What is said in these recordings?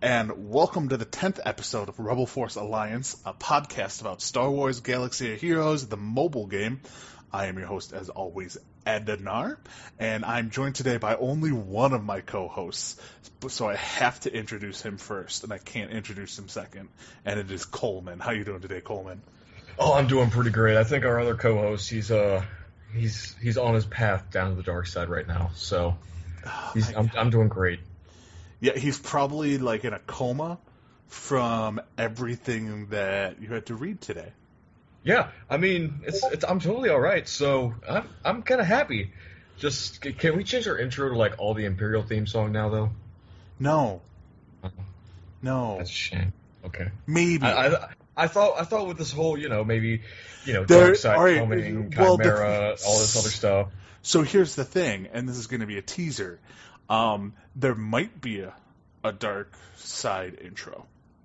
and welcome to the 10th episode of Rebel Force Alliance, a podcast about Star Wars Galaxy of Heroes, the mobile game. I am your host, as always, Ednar, and I'm joined today by only one of my co-hosts, so I have to introduce him first, and I can't introduce him second, and it is Coleman. How you doing today, Coleman? Oh, I'm doing pretty great. I think our other co-host, he's on his path down to the dark side right now, so I'm doing great. Yeah, he's probably like in a coma from everything that you had to read today. Yeah, I mean, I'm totally all right. So I'm kind of happy. Just can we change our intro to like all the Imperial theme song now, though? No. Uh-huh. No. That's a shame. Okay. Maybe. I thought with this whole maybe dark side coming, Chimera, all this other stuff. So here's the thing, and this is going to be a teaser. There might be a dark side intro.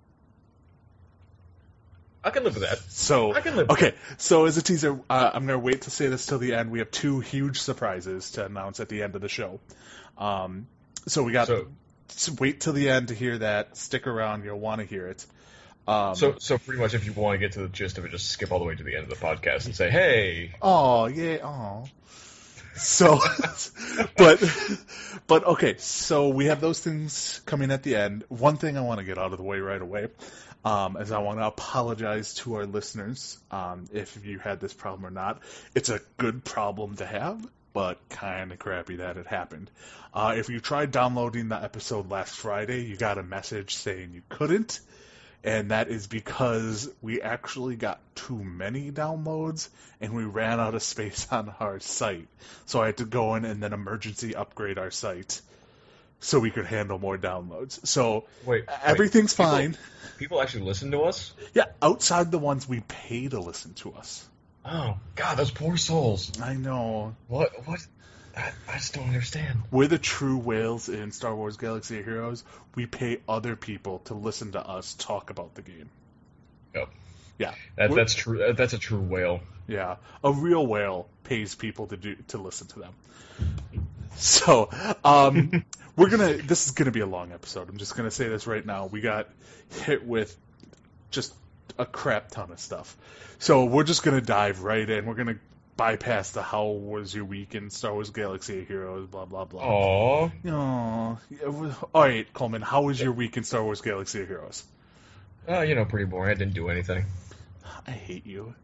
I can live with that. So I can live with okay. So as a teaser, I'm going to wait to say this till the end. We have two huge surprises to announce at the end of the show. So we got to wait till the end to hear that. Stick around; you'll want to hear it. So pretty much, if you want to get to the gist of it, just skip all the way to the end of the podcast and say, "Hey." Oh yeah. Oh. So, but okay, so we have those things coming at the end. One thing I want to get out of the way right away is I want to apologize to our listeners if you had this problem or not. It's a good problem to have, but kind of crappy that it happened. If you tried downloading the episode last Friday, you got a message saying you couldn't. And that is because we actually got too many downloads, and we ran out of space on our site. So I had to go in and then emergency upgrade our site so we could handle more downloads. So everything's fine. People actually listen to us? Yeah, outside the ones we pay to listen to us. Oh, God, those poor souls. I know. What? I just don't understand. We're the true whales in Star Wars Galaxy of Heroes. We pay other people to listen to us talk about the game. Yep. Yeah. That's true. That's a true whale. Yeah. A real whale pays people to listen to them. So, this is gonna be a long episode. I'm just gonna say this right now. We got hit with just a crap ton of stuff. So we're just gonna dive right in. We're gonna bypass the how was your week in Star Wars Galaxy of Heroes, blah, blah, blah. Aww. All right, Coleman, how was your week in Star Wars Galaxy of Heroes? Pretty boring. I didn't do anything. I hate you.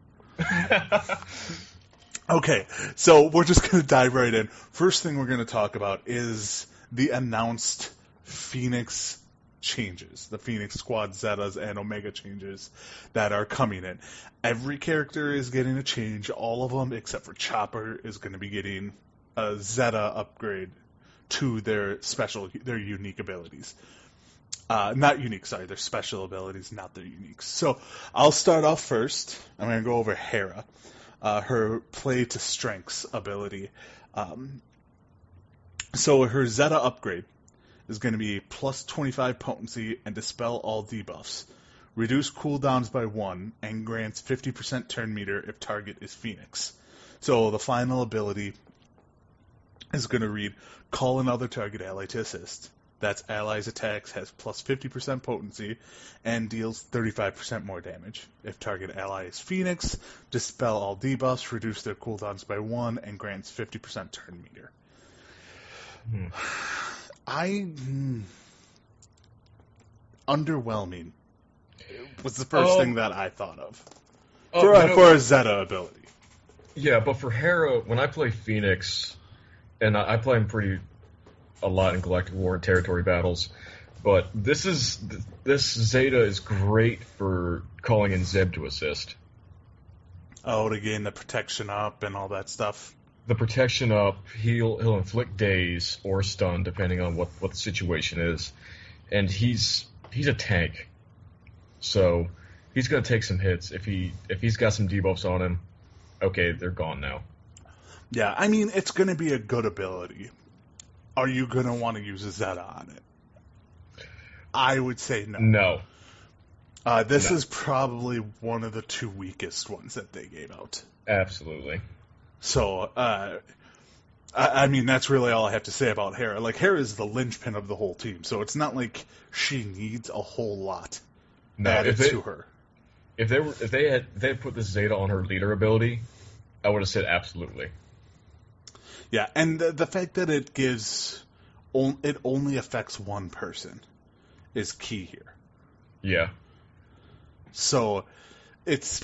Okay, so we're just going to dive right in. First thing we're going to talk about is the announced Phoenix changes, the Phoenix Squad Zetas and Omega changes that are coming in. Every character is getting a change, all of them except for Chopper is going to be getting a Zeta upgrade to their unique abilities. Not unique, sorry, their special abilities, not their uniques. So I'll start off first. I'm going to go over Hera, her play to strengths ability. So her Zeta upgrade is going to be plus 25 potency and dispel all debuffs. Reduce cooldowns by 1 and grants 50% turn meter if target is Phoenix. So the final ability is going to read, call another target ally to assist. That's allies attacks has plus 50% potency and deals 35% more damage. If target ally is Phoenix, dispel all debuffs, reduce their cooldowns by 1 and grants 50% turn meter. Underwhelming was the first thing that I thought of for a Zeta ability. Yeah, but for Hera, when I play Phoenix, and I play him a lot in Galactic War and territory battles, but this Zeta is great for calling in Zeb to assist. Oh, to gain the protection up and all that stuff. The protection up, he'll inflict daze or stun depending on what the situation is, and he's a tank, so he's gonna take some hits. If he's got some debuffs on him, okay, they're gone now. Yeah, I mean it's gonna be a good ability. Are you gonna want to use a Zeta on it? I would say no. No. This is probably one of the two weakest ones that they gave out. Absolutely. So, I mean, that's really all I have to say about Hera. Like, Hera is the linchpin of the whole team, so it's not like she needs a whole lot No, added to her. if they had put this Zeta on her leader ability, I would have said absolutely. Yeah, and the fact that it only affects one person is key here. Yeah. So it's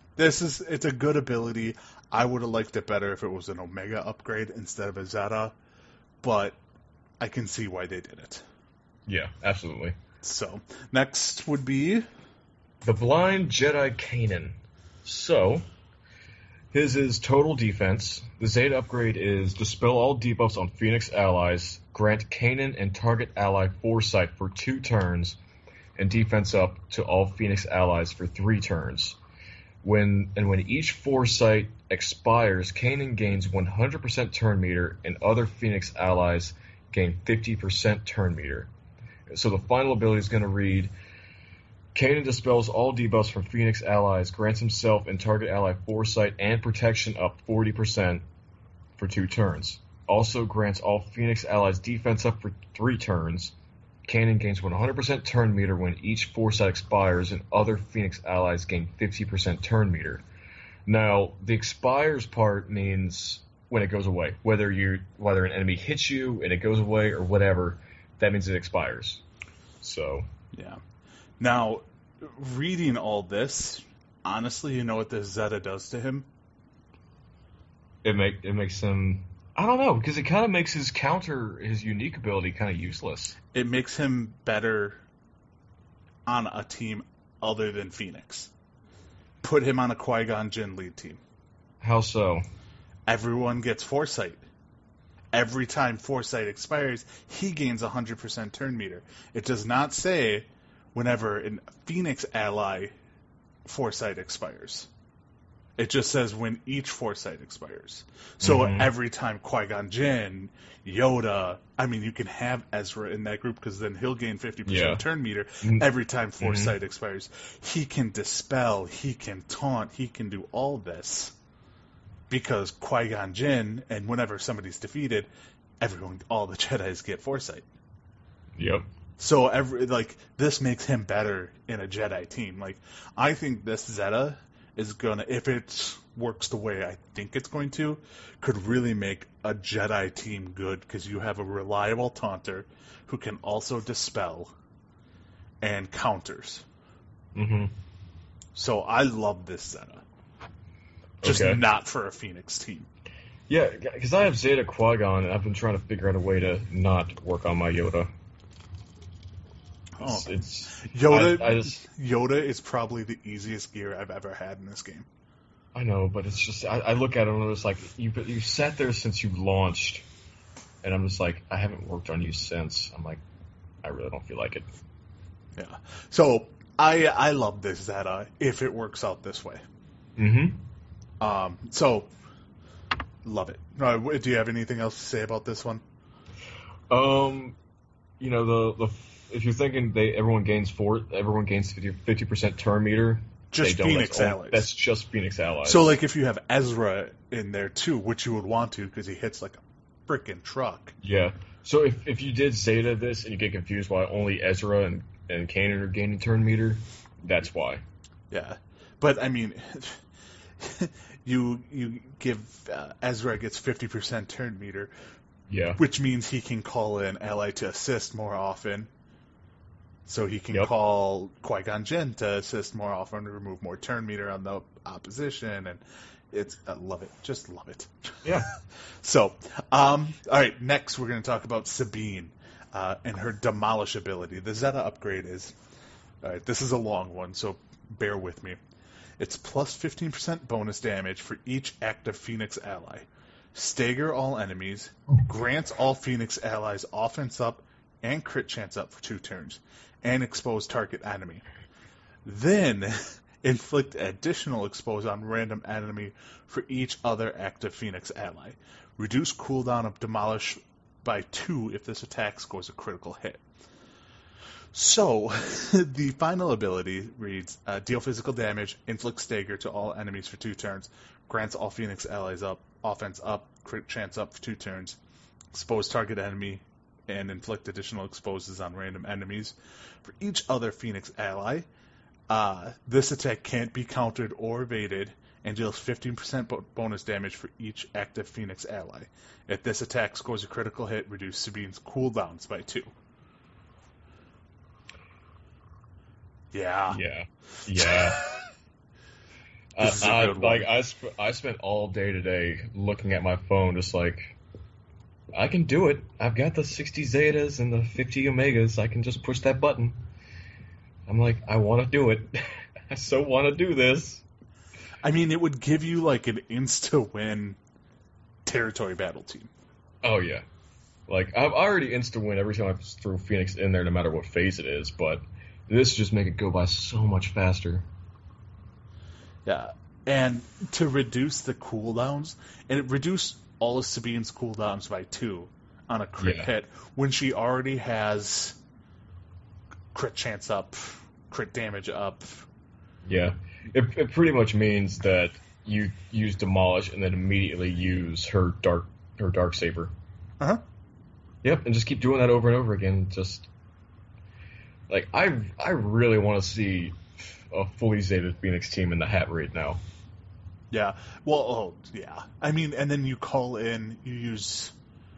a good ability. I would have liked it better if it was an Omega upgrade instead of a Zeta, but I can see why they did it. Yeah, absolutely. So next would be The Blind Jedi Kanan. So, his is total defense. The Zeta upgrade is dispel all debuffs on Phoenix allies, grant Kanan and target ally foresight for 2 turns, and defense up to all Phoenix allies for 3 turns. When each foresight expires, Kanan gains 100% turn meter, and other Phoenix allies gain 50% turn meter. So the final ability is going to read: Kanan dispels all debuffs from Phoenix allies, grants himself and target ally foresight and protection up 40% for 2 turns. Also grants all Phoenix allies defense up for 3 turns. Kanan gains 100% turn meter when each foresight expires, and other Phoenix allies gain 50% turn meter. Now, the expires part means when it goes away. Whether an enemy hits you and it goes away or whatever, that means it expires. So yeah. Now, reading all this, honestly, you know what this Zeta does to him? it makes him, I don't know, because it kind of makes his unique ability kind of useless. It makes him better on a team other than Phoenix. Put him on a Qui-Gon Jinn lead team. How so? Everyone gets foresight. Every time foresight expires, he gains 100% turn meter. It does not say whenever a Phoenix ally foresight expires. It just says when each foresight expires. So every time Qui-Gon Jinn, Yoda, I mean, you can have Ezra in that group because then he'll gain 50% turn meter every time foresight expires. He can dispel, he can taunt, he can do all this because Qui-Gon Jinn, and whenever somebody's defeated, all the Jedis get foresight. Yep. So this makes him better in a Jedi team. Like, I think this Zeta is gonna, if it works the way I think it's going to, could really make a Jedi team good because you have a reliable taunter who can also dispel and counters. So I love this Zeta. Just not for a Phoenix team. Yeah, because I have Zeta Qui-Gon, and I've been trying to figure out a way to not work on my Yoda. Yoda is probably the easiest gear I've ever had in this game. I know, but it's just, I look at it and it's like, you sat there since you launched, and I'm just like, I haven't worked on you since. I'm like, I really don't feel like it. Yeah. So I love this Zeta if it works out this way. So love it. Do you have anything else to say about this one? You know, if you're thinking everyone gains 50% turn meter, just Phoenix allies. That's just Phoenix allies. So, like, if you have Ezra in there too, which you would want to because he hits like a freaking truck. Yeah. So if you did Zeta this and you get confused why only Ezra and Kanan are gaining turn meter, that's why. Yeah, but I mean, you give Ezra gets 50% turn meter. Yeah. Which means he can call an ally to assist more often. So he can call Qui-Gon Jinn to assist more often to remove more turn meter on the opposition, and I love it. Just love it. Yeah. So, all right, next we're going to talk about Sabine and her Demolish ability. The Zeta upgrade is, all right, this is a long one, so bear with me. It's plus 15% bonus damage for each active Phoenix ally. Stagger all enemies, grants all Phoenix allies offense up and crit chance up for 2 turns, and expose target enemy. Then inflict additional expose on random enemy for each other active Phoenix ally. Reduce cooldown of Demolish by 2 if this attack scores a critical hit. So, the final ability reads, deal physical damage, inflict stagger to all enemies for 2 turns, grants all Phoenix allies offense up, crit chance up for 2 turns, expose target enemy, and inflict additional exposes on random enemies. For each other Phoenix ally, this attack can't be countered or evaded, and deals 15% bonus damage for each active Phoenix ally. If this attack scores a critical hit, reduce Sabine's cooldowns by 2. Yeah. Yeah. This is a good one. I spent all day today looking at my phone, just like, I can do it. I've got the 60 Zetas and the 50 Omegas. I can just push that button. I'm like, I want to do it. I so want to do this. I mean, it would give you like an insta-win territory battle team. Oh, yeah. Like, I've already insta-win every time I throw Phoenix in there, no matter what phase it is, but this just make it go by so much faster. Yeah. And to reduce the cooldowns, and it reduced all of Sabine's cooldowns by 2 on a crit hit, when she already has crit chance up, crit damage up. Yeah. It pretty much means that you use Demolish and then immediately use her Dark Saber. Uh-huh. Yep, and just keep doing that over and over again. Just like I really want to see a fully Zeta Phoenix team in the hat right now. Yeah. Well, yeah. I mean, and then you you use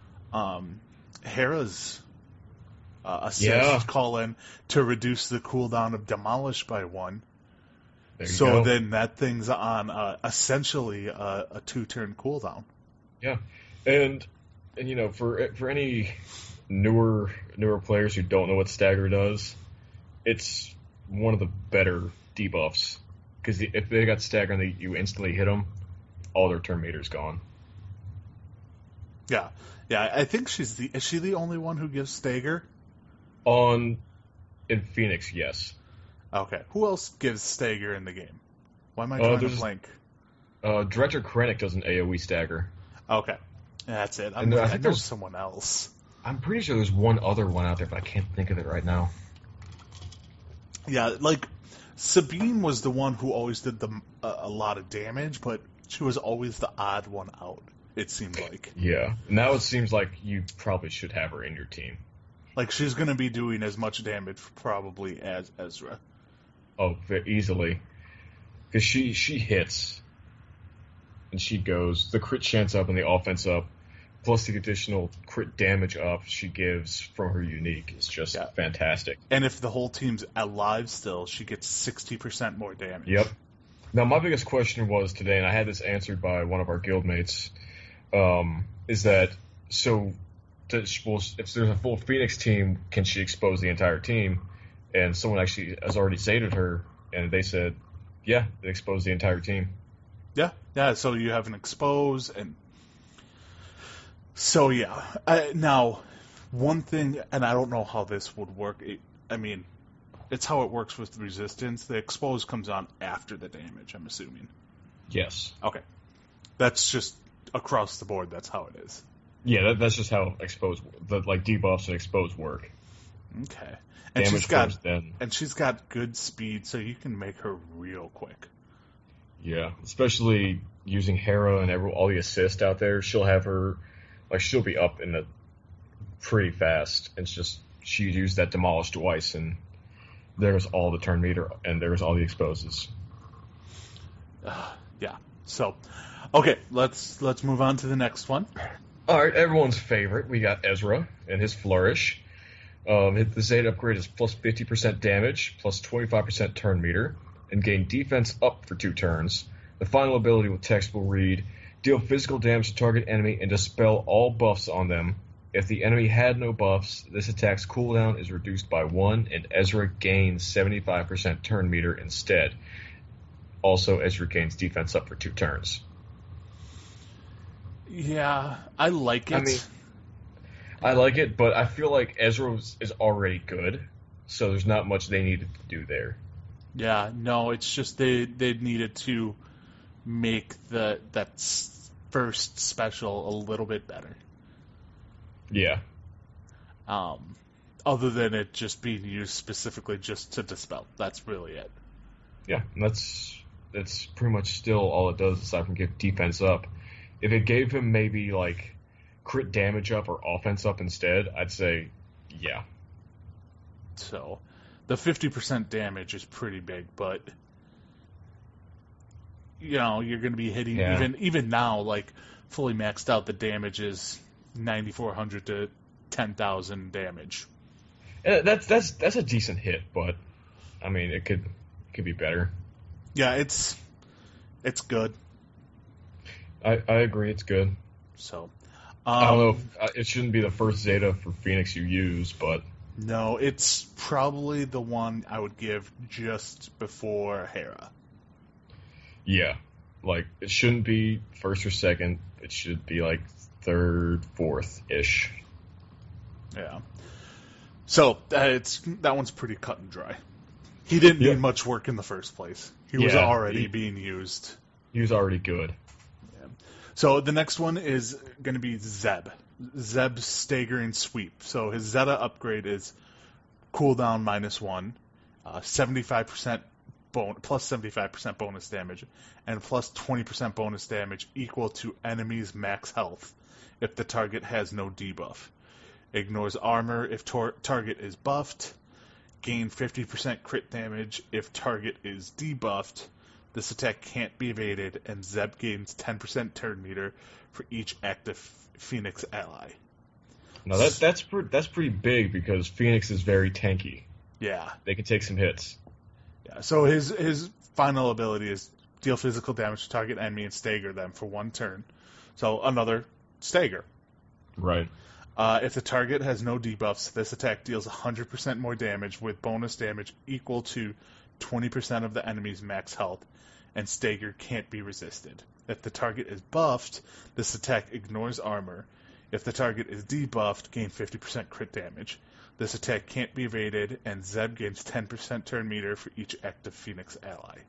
Hera's assist call in to reduce the cooldown of Demolish by 1. So then that thing's on essentially a 2-turn cooldown. Yeah, and you know, for any newer players who don't know what Stagger does, it's one of the better debuffs, because if they got Stagger and you instantly hit them, all their turn meter's gone. Yeah. I think is she the only one who gives Stagger? In Phoenix, yes. Okay. Who else gives Stagger in the game? Why am I drawing a blank? Director Krennic does an AoE Stagger. Okay. That's it. I think there's someone else. I'm pretty sure there's one other one out there, but I can't think of it right now. Yeah, like, Sabine was the one who always did a lot of damage, but she was always the odd one out, it seemed like. Yeah. Now it seems like you probably should have her in your team. Like, she's going to be doing as much damage, probably, as Ezra. Oh, easily. Because she hits, and she goes, the crit chance up and the offense up, plus the additional crit damage up she gives from her unique is just fantastic. And if the whole team's alive still, she gets 60% more damage. Yep. Now, my biggest question was today, and I had this answered by one of our guildmates, is that, so, if there's a full Phoenix team, can she expose the entire team? And someone actually has already Zeta'd her, and they said, yeah, it exposed the entire team. Yeah, so you have an expose, and so yeah. Now, one thing, and I don't know how this would work, it's how it works with resistance. The expose comes on after the damage, I'm assuming. Yes. Okay. That's just across the board, that's how it is. Yeah, that's just how debuffs and expose work. Okay. And she's got good speed, so you can make her real quick. Yeah, especially using Hera and all the assist out there. She'll have her, she'll be up in the pretty fast. It's just she used that Demolish twice, and there's all the turn meter, and there's all the exposes. Yeah. So, okay, let's move on to the next one. All right, everyone's favorite. We got Ezra and his Flourish. The Zeta upgrade is plus 50% damage, plus 25% turn meter, and gain defense up for 2 turns. The final ability with text will read, deal physical damage to target enemy and dispel all buffs on them. If the enemy had no buffs, this attack's cooldown is reduced by 1, and Ezra gains 75% turn meter instead. Also, Ezra gains defense up for 2 turns. Yeah, I like it. I like it, but I feel like Ezra is already good, so there's not much they needed to do there. Yeah, no, it's just they needed to make that first special a little bit better. Yeah. other than it just being used specifically just to dispel. That's really it. Yeah, and that's pretty much still all it does aside from give defense up. If it gave him maybe like crit damage up or offense up instead, I'd say yeah. So the 50% damage is pretty big, but you're going to be hitting even now, like fully maxed out, the damage is 9,400 to 10,000 damage. That's a decent hit, but I mean it could be better. Yeah, it's good. I agree, it's good. So I don't know if it shouldn't be the first Zeta for Phoenix you use, but no, it's probably the one I would give just before Hera. Yeah, like it shouldn't be first or second. It should be like third, fourth-ish. Yeah. So that one's pretty cut and dry. He didn't need much work in the first place. He was already being used. He was already good. Yeah. So the next one is going to be Zeb. Zeb's staggering sweep. So his Zeta upgrade is cooldown -1, 75% plus 75% bonus damage, and plus 20% bonus damage equal to enemy's max health if the target has no debuff. Ignores armor if target is buffed. Gain 50% crit damage if target is debuffed. This attack can't be evaded, and Zeb gains 10% turn meter for each active Phoenix ally. Now that's pretty big because Phoenix is very tanky. Yeah. They can take some hits. Yeah. So his final ability is deal physical damage to target enemy and stagger them for 1 turn. So another stagger. Right. If the target has no debuffs, this attack deals 100% more damage with bonus damage equal to 20% of the enemy's max health, and stagger can't be resisted. If the target is buffed, this attack ignores armor. If the target is debuffed, gain 50% crit damage. This attack can't be evaded, and Zeb gains 10% turn meter for each active Phoenix ally.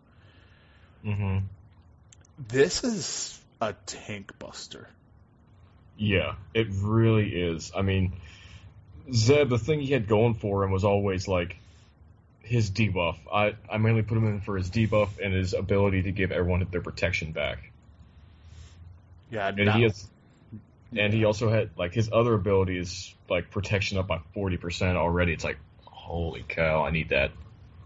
Mm-hmm. This is a tank buster. Yeah, it really is. I mean, Zeb, the thing he had going for him was always like his debuff. I mainly put him in for his debuff and his ability to give everyone their protection back. Yeah, and he also had like his other ability is like protection up by 40% already. It's like, holy cow, I need that.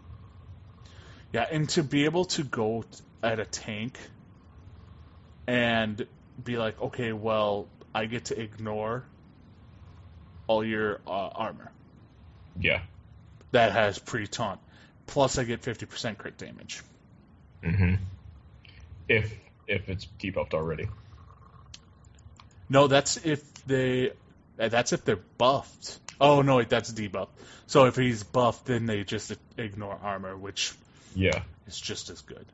Yeah, and to be able to go at a tank and be like, okay, well, I get to ignore all your armor. Yeah. That has pre-taunt. Plus I get 50% crit damage. Mm-hmm. If it's debuffed already. No, that's if they're buffed. Oh, no, wait, that's debuffed. So if he's buffed, then they just ignore armor, which is just as good.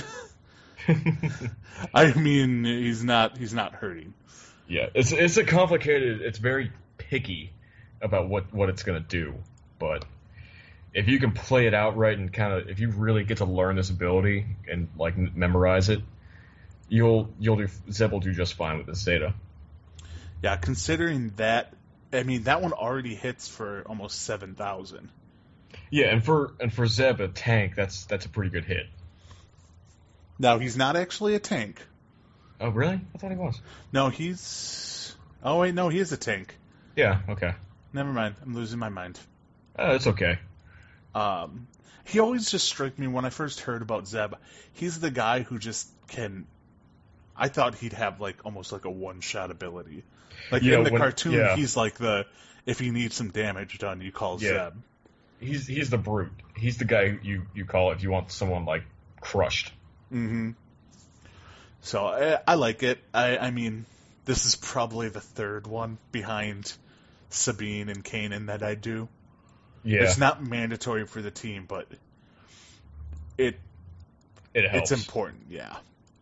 I mean, he's not hurting. Yeah, it's a complicated. It's very picky about what it's gonna do, but if you can play it out right and kind of if you really get to learn this ability and like memorize it, Zeb will do just fine with this Zeta. Yeah, considering that, I mean that one already hits for almost 7,000. Yeah, and for Zeb a tank, that's a pretty good hit. Now he's not actually a tank. Oh, really? I thought he was. No, he's... Oh, wait, no, he is a tank. Yeah, okay. Never mind. I'm losing my mind. It's okay. He always just struck me when I first heard about Zeb. He's the guy who just can... I thought he'd have, like, almost like a one-shot ability. Like, in the cartoon, he's like the... If you need some damage done, you call Zeb. He's the brute. He's the guy you call if you want someone, like, crushed. Mm-hmm. So I like it. I mean, this is probably the third one behind Sabine and Kanan that I do. Yeah. It's not mandatory for the team, but it helps. It's important, yeah.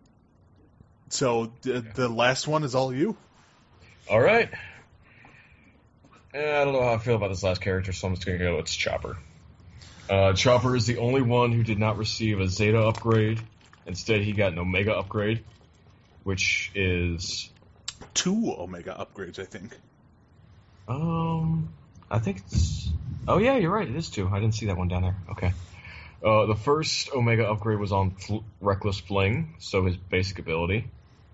So the last one is all you. All right. I don't know how I feel about this last character, so I'm just going to go. It's Chopper. Chopper is the only one who did not receive a Zeta upgrade. Instead, he got an Omega upgrade, which is 2 Omega upgrades, I think. I think it's. Oh yeah, you're right. It is 2. I didn't see that one down there. Okay. The first Omega upgrade was on Reckless Fling, so his basic ability.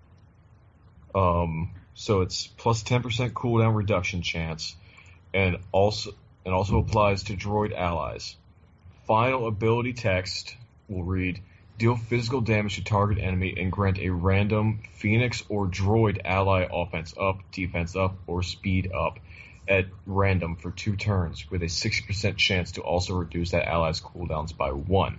So it's plus 10% cooldown reduction chance, and also applies to droid allies. Final ability text will read: deal physical damage to target enemy and grant a random Phoenix or droid ally offense up, defense up, or speed up at random for 2 turns, with a 60% chance to also reduce that ally's cooldowns by 1.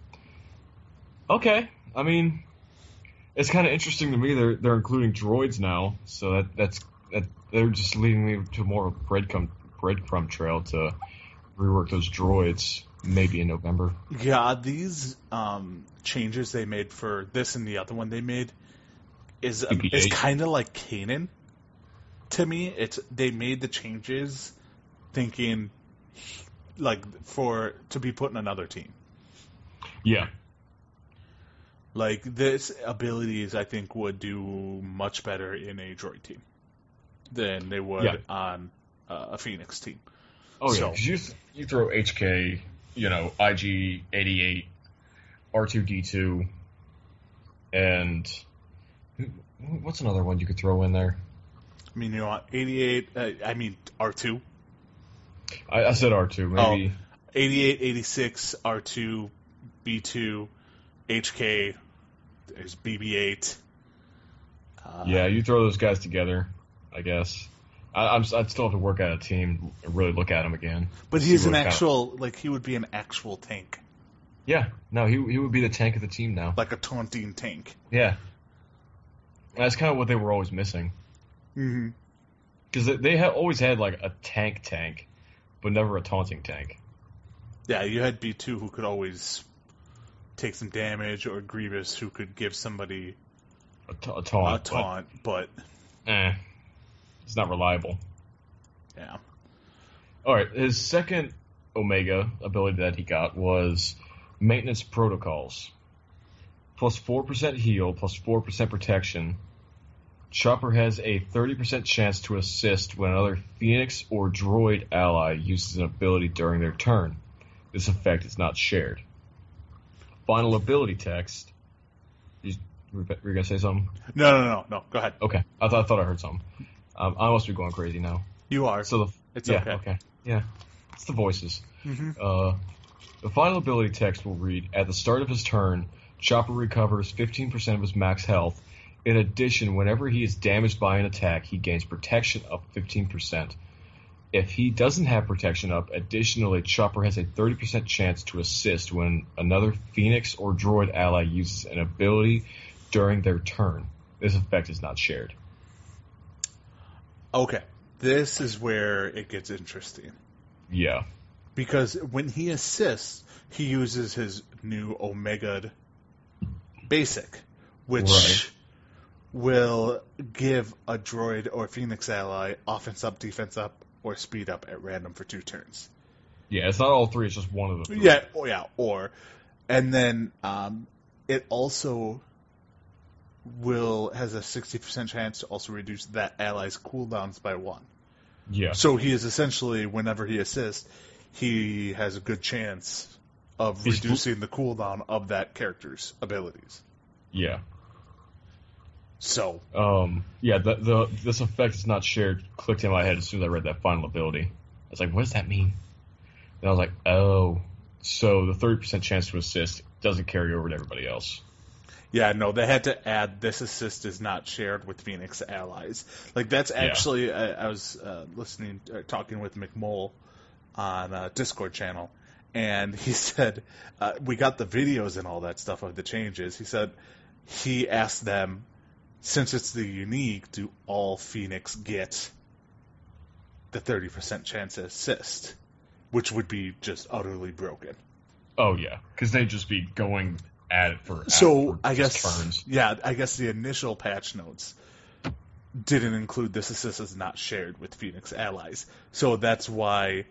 Okay, I mean, it's kind of interesting to me. They're including droids now, so that's they're just leading me to more of a breadcrumb trail to rework those droids maybe in November. Yeah, these changes they made for this and the other one they made is BB-8. kind of like Kanan. To me, they made the changes thinking like to be put in another team. Yeah. Like this abilities, I think would do much better in a droid team than they would on a Phoenix team. Oh yeah, because you throw HK, IG-88, R2-D2, and what's another one you could throw in there? I mean, 88. I mean R2. I said R2, maybe. 88, 86, R2, B2, HK. There's BB-8. Yeah, you throw those guys together, I guess. I'd still have to work out a team and really look at him again. But he's an actual, he would be an actual tank. Yeah, no, he would be the tank of the team now. Like a taunting tank. Yeah. That's kind of what they were always missing. Mm-hmm. Because they always had, a tank, but never a taunting tank. Yeah, you had B2 who could always take some damage, or Grievous who could give somebody a taunt. But it's not reliable. Yeah. Alright, his second Omega ability that he got was Maintenance Protocols. Plus 4% heal, plus 4% protection. Chopper has a 30% chance to assist when another Phoenix or droid ally uses an ability during their turn. This effect is not shared. Final ability text. You were going to say something? No. Go ahead. Okay. I thought I heard something. I must be going crazy now. You are. So it's okay. Okay. Yeah. It's the voices. Mm-hmm. The final ability text will read: at the start of his turn, Chopper recovers 15% of his max health. In addition, whenever he is damaged by an attack, he gains protection up 15%. If he doesn't have protection up, additionally, Chopper has a 30% chance to assist when another Phoenix or droid ally uses an ability during their turn. This effect is not shared. Okay. This is where it gets interesting. Yeah. Because when he assists, he uses his new Omega basic, which will give a droid or Phoenix ally offense up, defense up, or speed up at random for 2 turns. Yeah, it's not all 3, it's just one of the 3. Yeah, and then it also has a 60% chance to also reduce that ally's cooldowns by 1. Yeah. So he is essentially, whenever he assists, he has a good chance of reducing the cooldown of that character's abilities. Yeah. So. This effect is not shared clicked in my head as soon as I read that final ability. I was like, what does that mean? And I was like, oh, so the 30% chance to assist doesn't carry over to everybody else. Yeah, no, they had to add this assist is not shared with Phoenix allies. That's actually, I was talking with McMole on a Discord channel, and he said, we got the videos and all that stuff of the changes. He said he asked them, since it's the unique, do all Phoenix get the 30% chance to assist? Which would be just utterly broken. Oh, yeah, because they'd just be going at it for I guess turns. Yeah, I guess the initial patch notes didn't include this assist is not shared with Phoenix allies. So that's why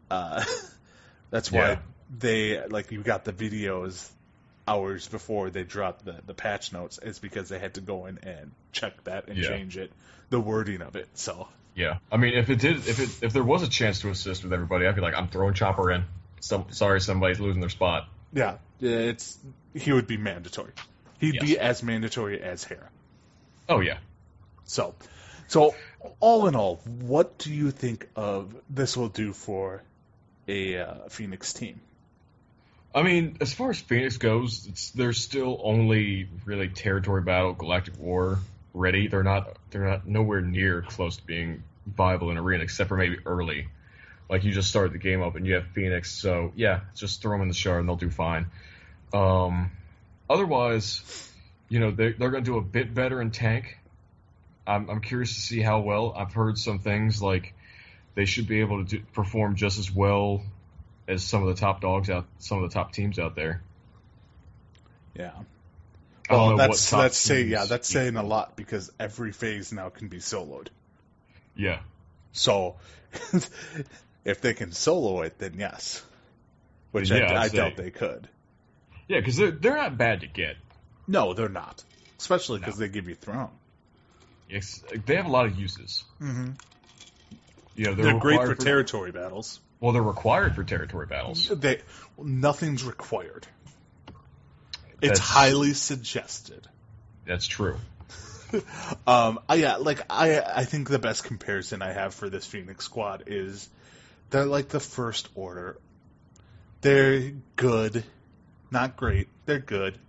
they you got the videos hours before they dropped the patch notes. Is because they had to go in and check that and change it, the wording of it. So Yeah, I mean, if there was a chance to assist with everybody, I'd be like, I'm throwing Chopper in. Sorry, somebody's losing their spot. Yeah, he would be mandatory. He'd be Yes. as mandatory as Hera. Oh yeah. So all in all, what do you think of this will do for a Phoenix team? I mean, as far as Phoenix goes, they're still only really territory battle, galactic war ready. They're not nowhere near close to being viable in arena, except for maybe early. Like you just start the game up and you have Phoenix, so yeah, just throw them in the shard and they'll do fine. Otherwise, they're going to do a bit better in tank. I'm curious to see how well. I've heard some things like they should be able to perform just as well as some of the top teams out there. Yeah. I don't Well, know that's saying a lot because every phase now can be soloed. Yeah. So if they can solo it, then yes. Which Yeah, I doubt they could. Yeah, because they're not bad to get. No, they're not. Especially because they give you Throne. They have a lot of uses. Mm-hmm. They're great for territory battles. Well, they're required for territory battles. Nothing's required. It's highly suggested. That's true. I think the best comparison I have for this Phoenix squad is they're like the First Order. They're good, not great. They're good.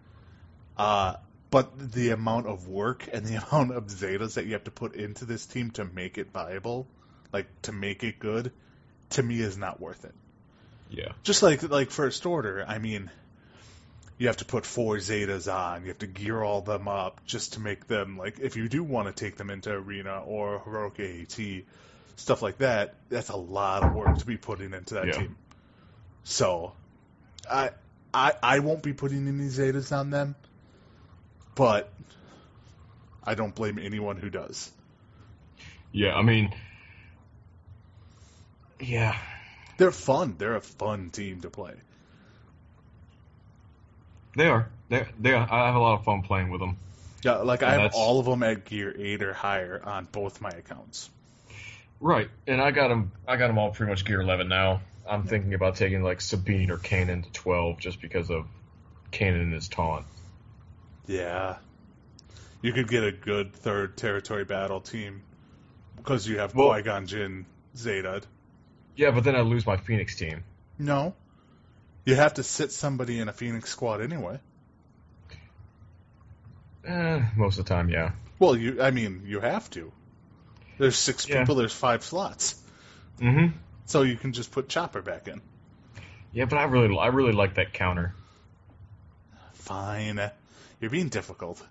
But the amount of work and the amount of Zetas that you have to put into this team to make it viable, like to make it good, to me is not worth it. Yeah. Just like First Order, I mean, you have to put 4 Zetas on, you have to gear all them up just to make them, like, if you do want to take them into Arena or Heroic AAT, stuff like that, that's a lot of work to be putting into that team. So, I won't be putting any Zetas on them, but I don't blame anyone who does. Yeah, I mean, yeah. They're fun. They're a fun team to play. They are. They are. I have a lot of fun playing with them. Yeah, like I have all of them at gear 8 or higher on both my accounts. Right, and I got them all pretty much gear 11 now. I'm thinking about taking like Sabine or Kanan to 12 just because of Kanan and his taunt. Yeah. You could get a good third territory battle team because you have Qui-Gon Jinn Zeta. Yeah, but then I lose my Phoenix team. No. You have to sit somebody in a Phoenix squad anyway. Most of the time, yeah. Well, you have to. There's 6 people, there's 5 slots. Mm-hmm. So you can just put Chopper back in. Yeah, but I really like that counter. Fine. You're being difficult.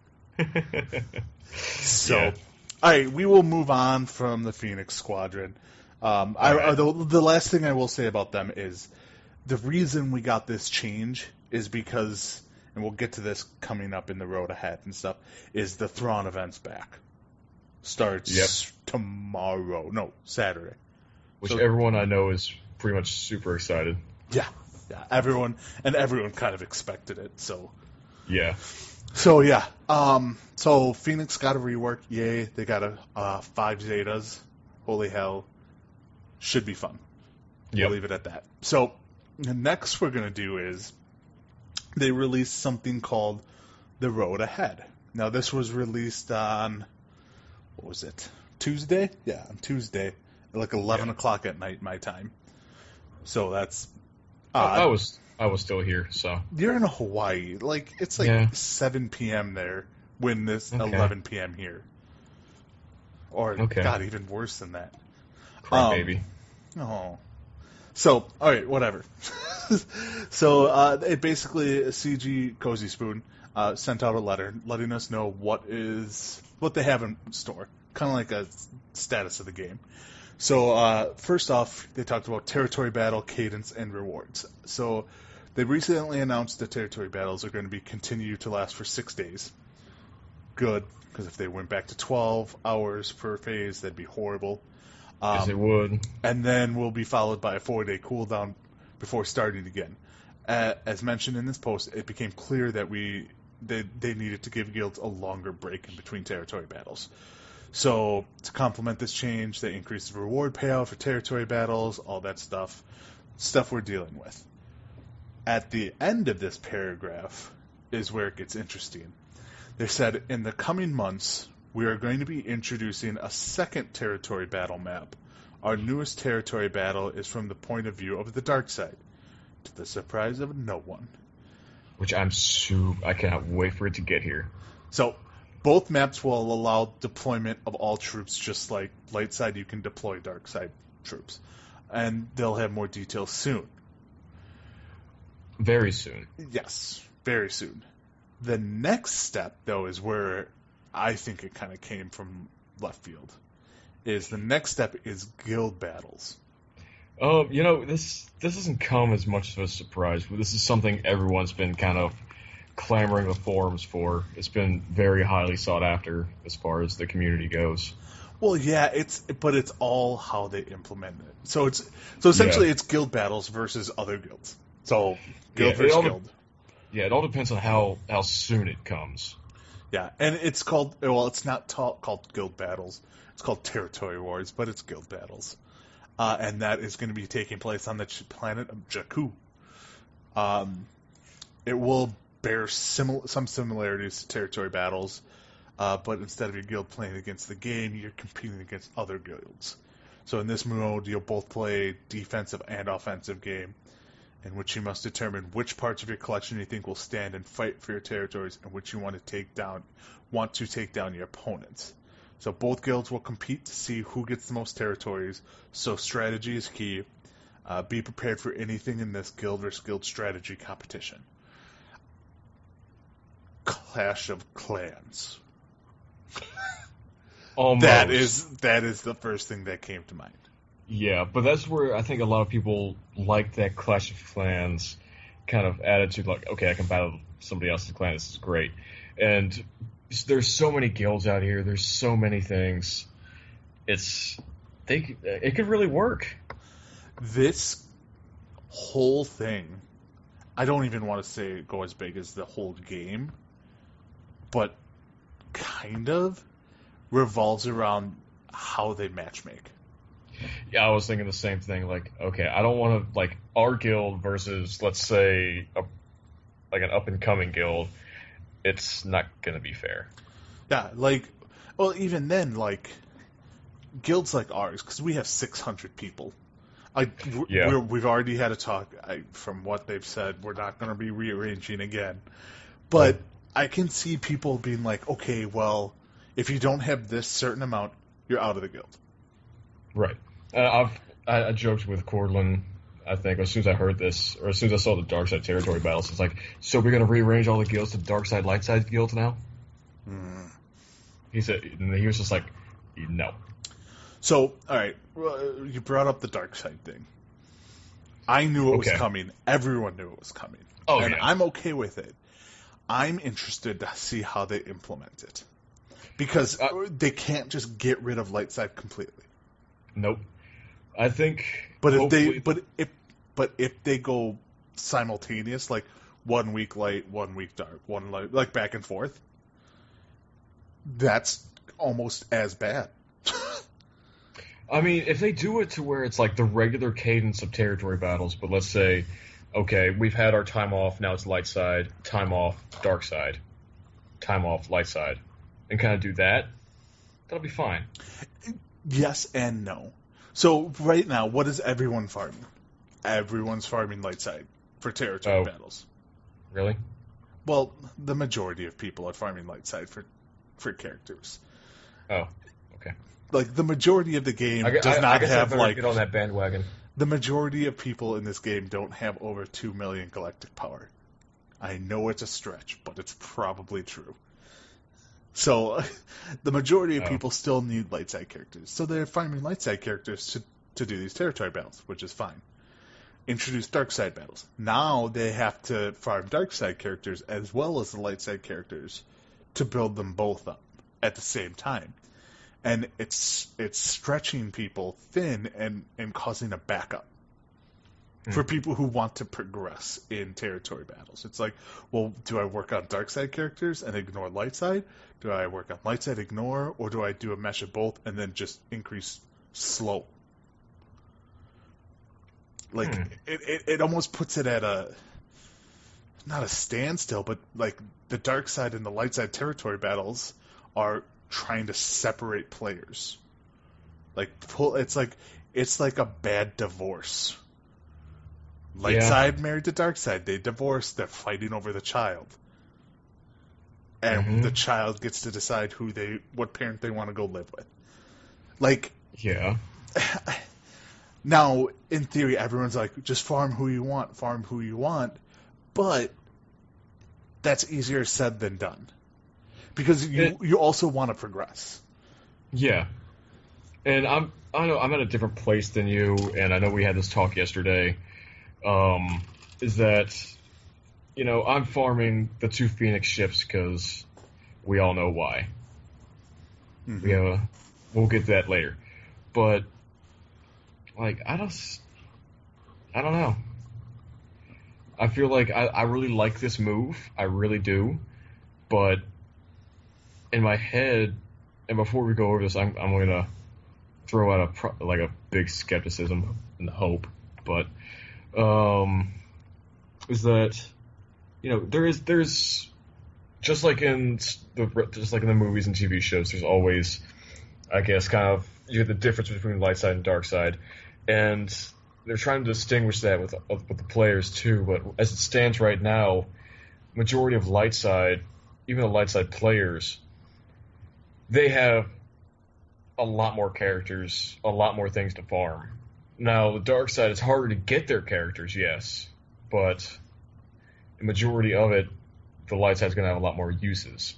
So, all right, we will move on from the Phoenix Squadron. The last thing I will say about them is the reason we got this change is because, and we'll get to this coming up in the road ahead and stuff, is the Thrawn event's back. Starts tomorrow. No, Saturday. Which everyone I know is pretty much super excited. Yeah. Everyone kind of expected it, so. Yeah. So, yeah. So, Phoenix got a rework. Yay. They got 5 Zetas. Holy hell. Should be fun. Yep. We'll leave it at that. So, the next we're going to do is they released something called The Road Ahead. Now, this was released on, what was it? Tuesday? Yeah, on Tuesday. At like 11 o'clock at night, my time. So, that's I was still here, so. You're in Hawaii. Like, it's like 7 p.m. there when this 11 p.m. here. Or, God, even worse than that. Crybaby. Oh. So, alright, whatever. So, it basically, CG Cozy Spoon sent out a letter letting us know what they have in store. Kind of like a status of the game. So, first off, they talked about territory battle, cadence, and rewards. So, they recently announced the territory battles are going to be continue to last for 6 days. Good, because if they went back to 12 hours per phase, that'd be horrible. Yes, it would. And then will be followed by a 4-day cooldown before starting again. As mentioned in this post, it became clear that they needed to give guilds a longer break in between territory battles. So to complement this change, they increased the reward payout for territory battles, all that stuff we're dealing with. At the end of this paragraph is where it gets interesting. They said, in the coming months, we are going to be introducing a second territory battle map. Our newest territory battle is from the point of view of the dark side, to the surprise of no one. Which I cannot wait for it to get here. So, both maps will allow deployment of all troops, just like light side, you can deploy dark side troops. And they'll have more details soon. Very soon. Yes, very soon. The next step, though, is where I think it kind of came from left field. The next step is guild battles. This doesn't come as much of a surprise, but this is something everyone's been kind of clamoring the forums for. It's been very highly sought after as far as the community goes. Well, yeah, it's all how they implement it. So essentially it's guild battles versus other guilds. So guild versus guild. Yeah, it all depends on how soon it comes. Yeah, and it's not called guild battles. It's called territory wars, but it's guild battles. And that is going to be taking place on the planet of Jakku. It will bear some similarities to territory battles, but instead of your guild playing against the game, you're competing against other guilds. So in this mode, you'll both play defensive and offensive game, in which you must determine which parts of your collection you think will stand and fight for your territories, and which you want to take down your opponents. So both guilds will compete to see who gets the most territories, so strategy is key. Be prepared for anything in this guild versus guild strategy competition. Clash of Clans. Almost. That is the first thing that came to mind. Yeah, but that's where I think a lot of people like that Clash of Clans kind of attitude, like, okay, I can battle somebody else's clan, this is great. And there's so many guilds out here, there's so many things. It could really work. This whole thing, I don't even want to say go as big as the whole game, but kind of revolves around how they matchmake. Yeah, I was thinking the same thing. Like, okay, I don't want to, like, our guild versus, let's say, an up-and-coming guild. It's not going to be fair. Yeah, even then, guilds like ours, because we have 600 people. We've already had a talk. From what they've said, we're not going to be rearranging again. But I can see people being like, okay, well, if you don't have this certain amount, you're out of the guild. Right. I joked with Cordlin, I think, as soon as I heard this, or as soon as I saw the Dark Side territory battles, it's like, so we're going to rearrange all the guilds to Dark Side, Light Side guilds now? He was just like, no. So, alright, you brought up the Dark Side thing. I knew it was coming. Everyone knew it was coming. And I'm okay with it. I'm interested to see how they implement it. Because they can't just get rid of Light Side completely. Nope. I think. But if they go simultaneous, like 1 week light, 1 week dark, one light, like back and forth, that's almost as bad. I mean, if they do it to where it's like the regular cadence of territory battles, but let's say, okay, we've had our time off, now it's light side, time off, dark side, time off, light side, and kind of do that, that'll be fine. Yes and no. So right now, what is everyone farming? Everyone's farming light side for territory battles. Really? Well, the majority of people are farming light side for characters. Oh, okay. Like, the majority of the game does not have, like... get on that bandwagon. The majority of people in this game don't have over 2 million galactic power. I know it's a stretch, but it's probably true. So, the majority of people still need light side characters. So they're farming light side characters to do these territory battles, which is fine. Introduce dark side battles. Now they have to farm dark side characters as well as the light side characters to build them both up at the same time. And it's stretching people thin and causing a backup. for people who want to progress in territory battles. It's like, well, do I work on dark side characters and ignore light side? Do I work on light side, ignore, or do I do a mesh of both and then just increase slow? Like, it almost puts it at a, not a standstill, but like the dark side and the light side territory battles are trying to separate players. Like, it's like a bad divorce. Light side married to dark side. They divorce. They're fighting over the child, and the child gets to decide what parent they want to go live with. Like, yeah. Now, in theory, everyone's like, just farm who you want, but that's easier said than done, because you also want to progress. Yeah, and I'm at a different place than you, and I know we had this talk yesterday. Is that, I'm farming the 2 Phoenix ships because we all know why. We'll get to that later. But, like, I don't know. I feel like I really like this move. I really do. But in my head, and before we go over this, I'm going to throw out a big skepticism and hope. But is that there's just like in the movies and TV shows, there's always, I guess, kind of the difference between light side and dark side, and they're trying to distinguish that with the players too. But as it stands right now, majority of light side, even the light side players, they have a lot more characters, a lot more things to farm. Now, the dark side, it's harder to get their characters, yes, but the majority of it, the light side's going to have a lot more uses.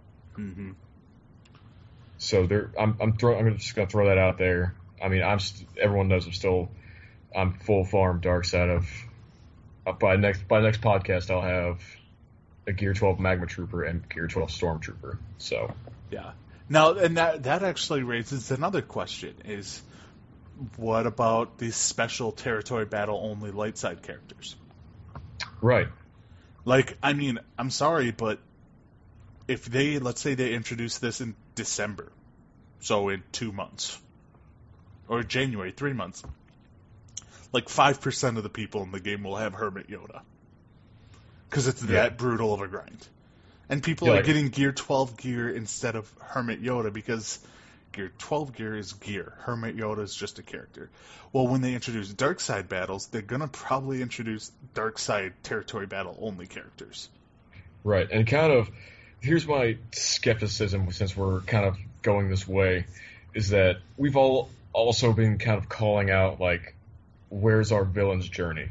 So I'm just going to throw that out there. I mean, everyone knows I'm full farm dark side by next podcast I'll have a Gear 12 Magma Trooper and Gear 12 Stormtrooper. So yeah. Now, and that actually raises another question: is what about these special territory battle only light side characters? Right. Like, I mean, I'm sorry, but if let's say they introduce this in December, so in 2 months, or January, 3 months, like 5% of the people in the game will have Hermit Yoda. Because it's that brutal of a grind. And people are getting Gear 12 gear instead of Hermit Yoda because Gear 12 gear is gear. Hermit Yoda is just a character. Well, when they introduce dark side battles, they're going to probably introduce dark side territory battle only characters. Right. And here's my skepticism, since we're kind of going this way, is that we've all also been kind of calling out, like, where's our villain's journey?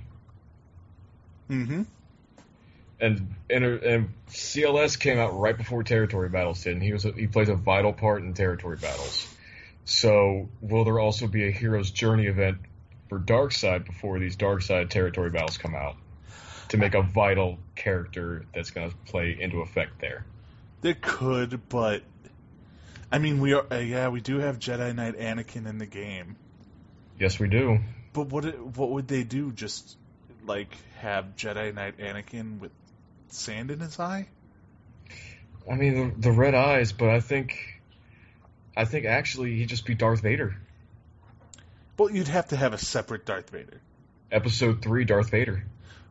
And CLS came out right before territory battles did, and he plays a vital part in territory battles. So will there also be a hero's journey event for Darkseid before these Darkseid territory battles come out to make a vital character that's going to play into effect there? There could, but I mean, we do have Jedi Knight Anakin in the game. Yes, we do. But what would they do? Just like have Jedi Knight Anakin with sand in his eye? I mean, the red eyes, but I think actually he'd just be Darth Vader. Well, you'd have to have a separate Darth Vader. Episode 3, Darth Vader.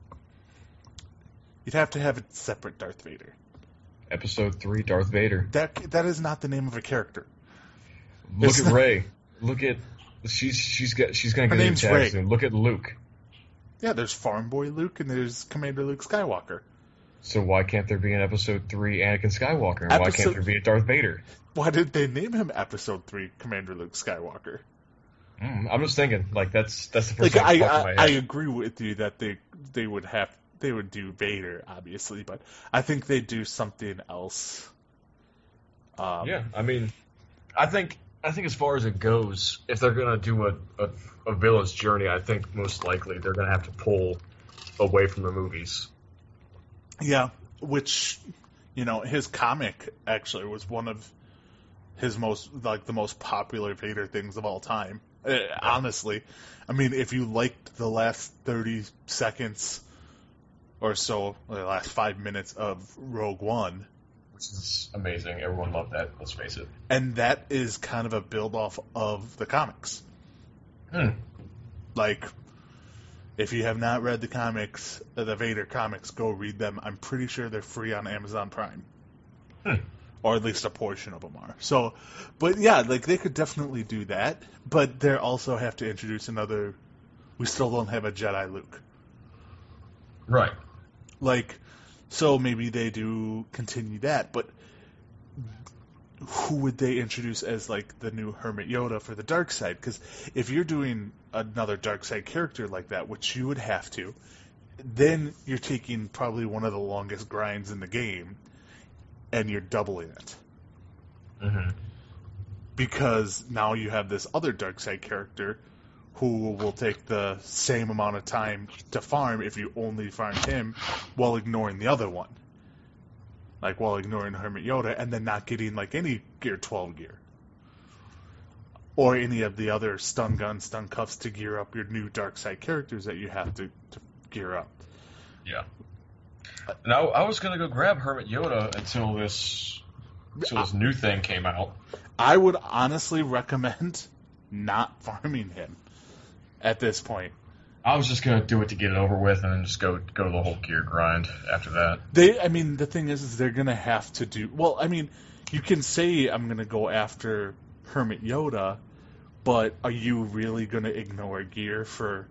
You'd have to have a separate Darth Vader. Episode 3, Darth Vader. That is not the name of a character. Look at Rey. Look at she's gonna get a tag soon. Look at Luke. Yeah, there's Farm Boy Luke and there's Commander Luke Skywalker. So why can't there be an Episode 3 Anakin Skywalker? And why can't there be a Darth Vader? Why did they name him Episode 3 Commander Luke Skywalker? I'm just thinking, like, that's the first like, thing that popped in my head. I agree with you that they would do Vader, obviously, but I think they do something else. Yeah, I mean, I think as far as it goes, if they're gonna do a villain's journey, I think most likely they're gonna have to pull away from the movies. Yeah, which, his comic actually was one of his the most popular Vader things of all time. Honestly, I mean, if you liked the last 30 seconds or so, or the last 5 minutes of Rogue One, which is amazing. Everyone loved that. Let's face it. and that is kind of a build off of the comics. Like, if you have not read the comics, the Vader comics, go read them. I'm pretty sure they're free on Amazon Prime. Or at least a portion of them are. So, but yeah, like they could definitely do that, but they also have to introduce another. We still don't have a Jedi Luke. Right. Like, so maybe they do continue that, but who would they introduce as like the new Hermit Yoda for the dark side? Because if you're doing another dark side character like that, which you would have to, then you're taking probably one of the longest grinds in the game, and you're doubling it. Because now you have this other dark side character who will take the same amount of time to farm if you only farm him while ignoring the other one. Like, while ignoring Hermit Yoda, and then not getting, like, any Gear 12 gear. Or any of the other stun guns, stun cuffs to gear up your new dark side characters that you have to gear up. Yeah. Now, I was going to go grab Hermit Yoda until this new thing came out. I would honestly recommend not farming him at this point. I was just gonna do it to get it over with, and then just go the whole gear grind after that. The thing is they're gonna have to do. Well, I mean, you can say I'm gonna go after Hermit Yoda, but are you really gonna ignore gear for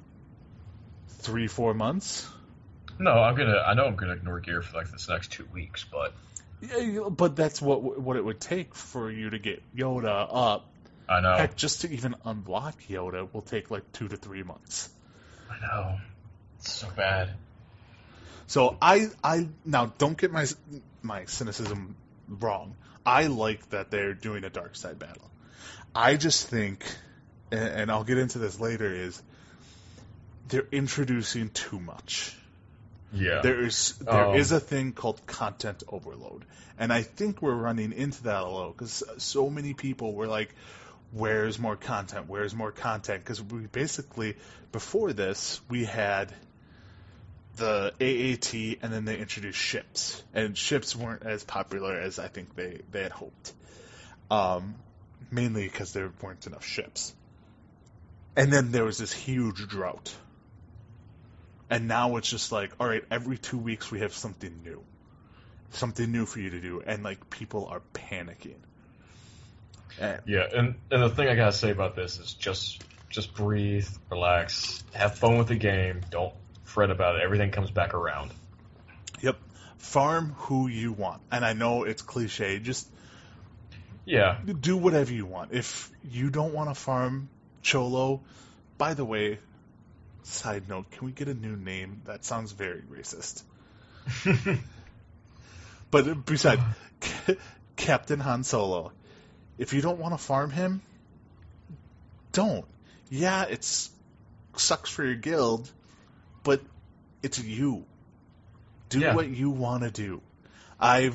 3-4 months? No, I know I'm gonna ignore gear for like this next 2 weeks, but. Yeah, but that's what it would take for you to get Yoda up. I know. Heck, just to even unlock Yoda will take like 2 to 3 months. I know. It's so bad. So I now don't get my cynicism wrong. I like that they're doing a dark side battle. I just think, and I'll get into this later, is they're introducing too much. Yeah. There is a thing called content overload, and I think we're running into that a little because so many people were like, where's more content? Where's more content? Because we basically, before this, we had the AAT, and then they introduced ships. And ships weren't as popular as I think they had hoped. Mainly because there weren't enough ships. And then there was this huge drought. And now it's just like, all right, every 2 weeks we have something new. Something new for you to do. And, like, people are panicking. Yeah, and the thing I gotta say about this is just breathe, relax, have fun with the game, don't fret about it. Everything comes back around. Yep. Farm who you want. And I know it's cliche, just do whatever you want. If you don't want to farm Cholo, by the way, side note, can we get a new name? That sounds very racist. But besides, Captain Han Solo. If you don't want to farm him, don't. Yeah, it sucks for your guild, but it's you. Do what you want to do. I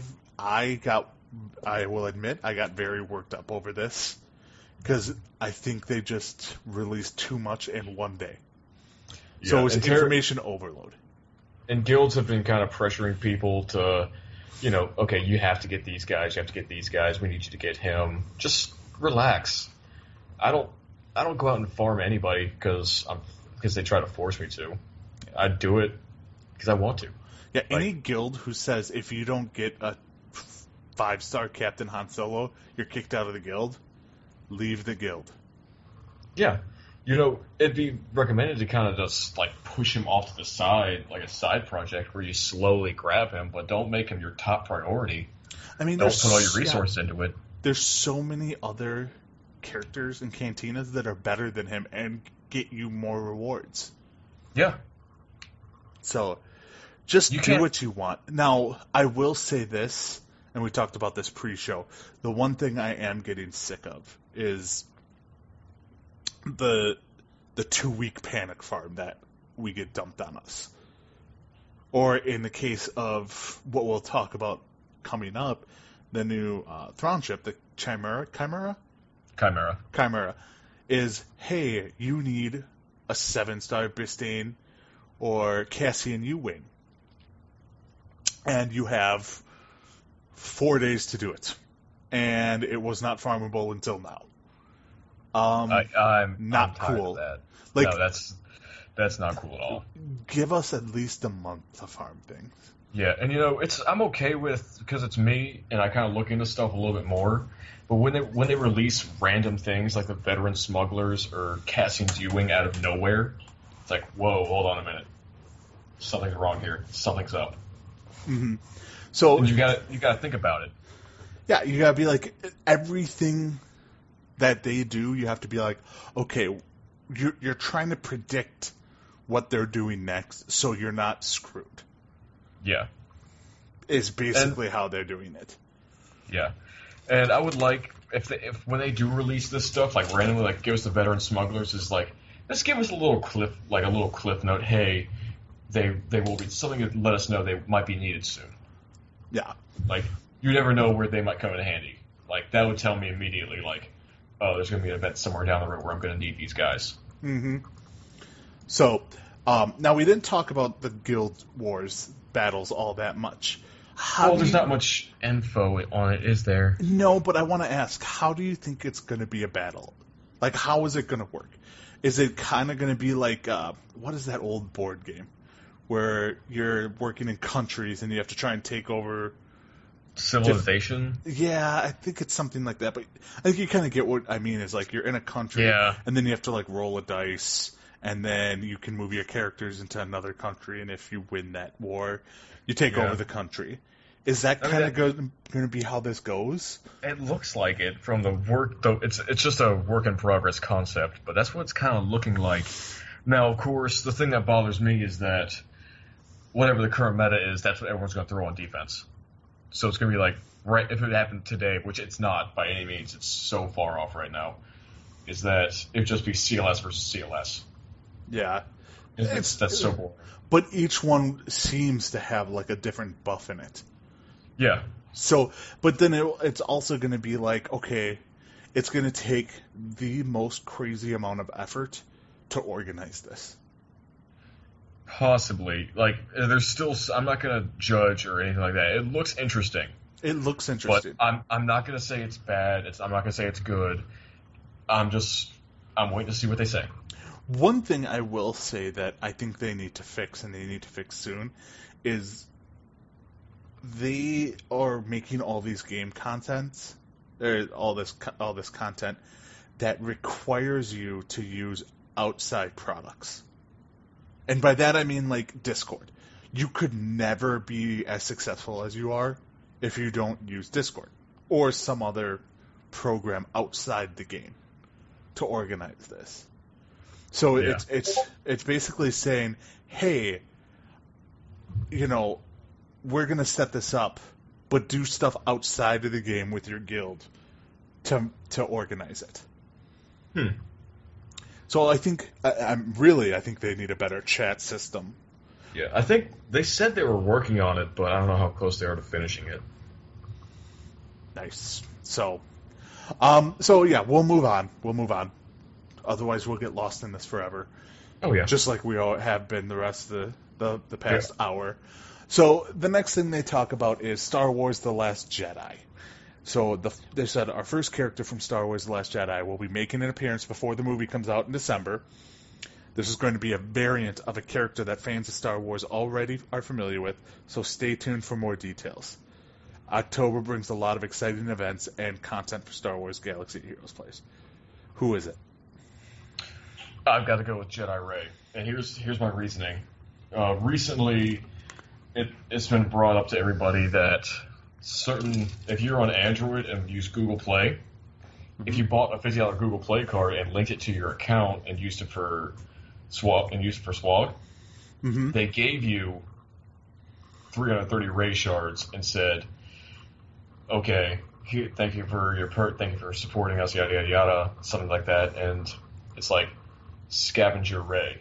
will admit, I got very worked up over this because I think they just released too much in one day. Yeah, so it was information overload. And guilds have been kind of pressuring people to, okay, you have to get these guys, we need you to get him. Just relax. I don't go out and farm anybody because they try to force me to. I do it because I want to. Yeah, any guild who says if you don't get a 5-star Captain Han Solo, you're kicked out of the guild, leave the guild. Yeah. It'd be recommended to kind of just, like, push him off to the side, like a side project where you slowly grab him, but don't make him your top priority. I mean, don't put all your resources into it. There's so many other characters in Cantinas that are better than him and get you more rewards. Yeah. So, just do what you want. Now, I will say this, and we talked about this pre-show, the one thing I am getting sick of is the 2-week panic farm that we get dumped on us. Or in the case of what we'll talk about coming up, the new Thrawn ship, the Chimera. is, hey, you need a 7-star Bistane or Cassian U-Wing. And you have 4 days to do it. And it was not farmable until now. I'm not tired cool. of that. Like, no, that's not cool at all. Give us at least a month to farm things. Yeah, and I'm okay with, because it's me and I kind of look into stuff a little bit more. But when they release random things like the veteran smugglers or Cassian's U-Wing out of nowhere, it's like, whoa, hold on a minute, something's wrong here, something's up. Mm-hmm. So and you gotta think about it. Yeah, you gotta be like, everything that they do, you have to be like, okay, you're trying to predict what they're doing next, so you're not screwed. Yeah, is basically how they're doing it. Yeah, and I would like if when they do release this stuff, like randomly, like give us the veteran smugglers, is like, let's give us a little cliff note. Hey, they will be something to let us know they might be needed soon. Yeah, like you never know where they might come in handy. Like that would tell me immediately, like, oh, there's going to be an event somewhere down the road where I'm going to need these guys. Mm-hmm. So, now we didn't talk about the Guild Wars battles all that much. There's not much info on it, is there? No, but I want to ask, how do you think it's going to be a battle? Like, how is it going to work? Is it kind of going to be like, what is that old board game? Where you're working in countries and you have to try and take over... Civilization? Yeah, I think it's something like that. But I think you kind of get what I mean, is like, you're in a country, yeah, and then you have to, like, roll a dice, and then you can move your characters into another country, and if you win that war, you take over the country. Is that kind of going to be how this goes? It looks like it from the work, though. It's just a work in progress concept, but that's what it's kind of looking like. Now, of course, the thing that bothers me is that whatever the current meta is, that's what everyone's going to throw on defense. So it's going to be like, right, if it happened today, which it's not by any means, it's so far off right now, is that it would just be CLS versus CLS. Yeah. That's so boring. But each one seems to have like a different buff in it. Yeah. So, but then it's also going to be like, okay, it's going to take the most crazy amount of effort to organize this. Possibly. Like, there's still... I'm not going to judge or anything like that. It looks interesting. It looks interesting. But I'm not going to say it's bad. I'm not going to say it's good. I'm waiting to see what they say. One thing I will say that I think they need to fix, and they need to fix soon, is they are making all these game contents, or all this content that requires you to use outside products. And by that I mean like Discord. You could never be as successful as you are if you don't use Discord or some other program outside the game to organize this. So it's basically saying, hey, we're going to set this up, but do stuff outside of the game with your guild to organize it. So I think I think they need a better chat system. Yeah, I think they said they were working on it, but I don't know how close they are to finishing it. Nice. So yeah, we'll move on. Otherwise, we'll get lost in this forever. Oh yeah, just like we all have been the rest of the past hour. So the next thing they talk about is Star Wars: The Last Jedi. So they said our first character from Star Wars: The Last Jedi will be making an appearance before the movie comes out in December. This is going to be a variant of a character that fans of Star Wars already are familiar with, so stay tuned for more details. October brings a lot of exciting events and content for Star Wars Galaxy of Heroes players. Who is it? I've got to go with Jedi Rey, and here's my reasoning. Recently, it's been brought up to everybody that if you're on Android and use Google Play, if you bought a $50 Google Play card and linked it to your account and used it for SWOG, they gave you 330 Rey shards and said, okay, thank you for supporting us, yada yada yada, something like that, and it's like Scavenger Rey,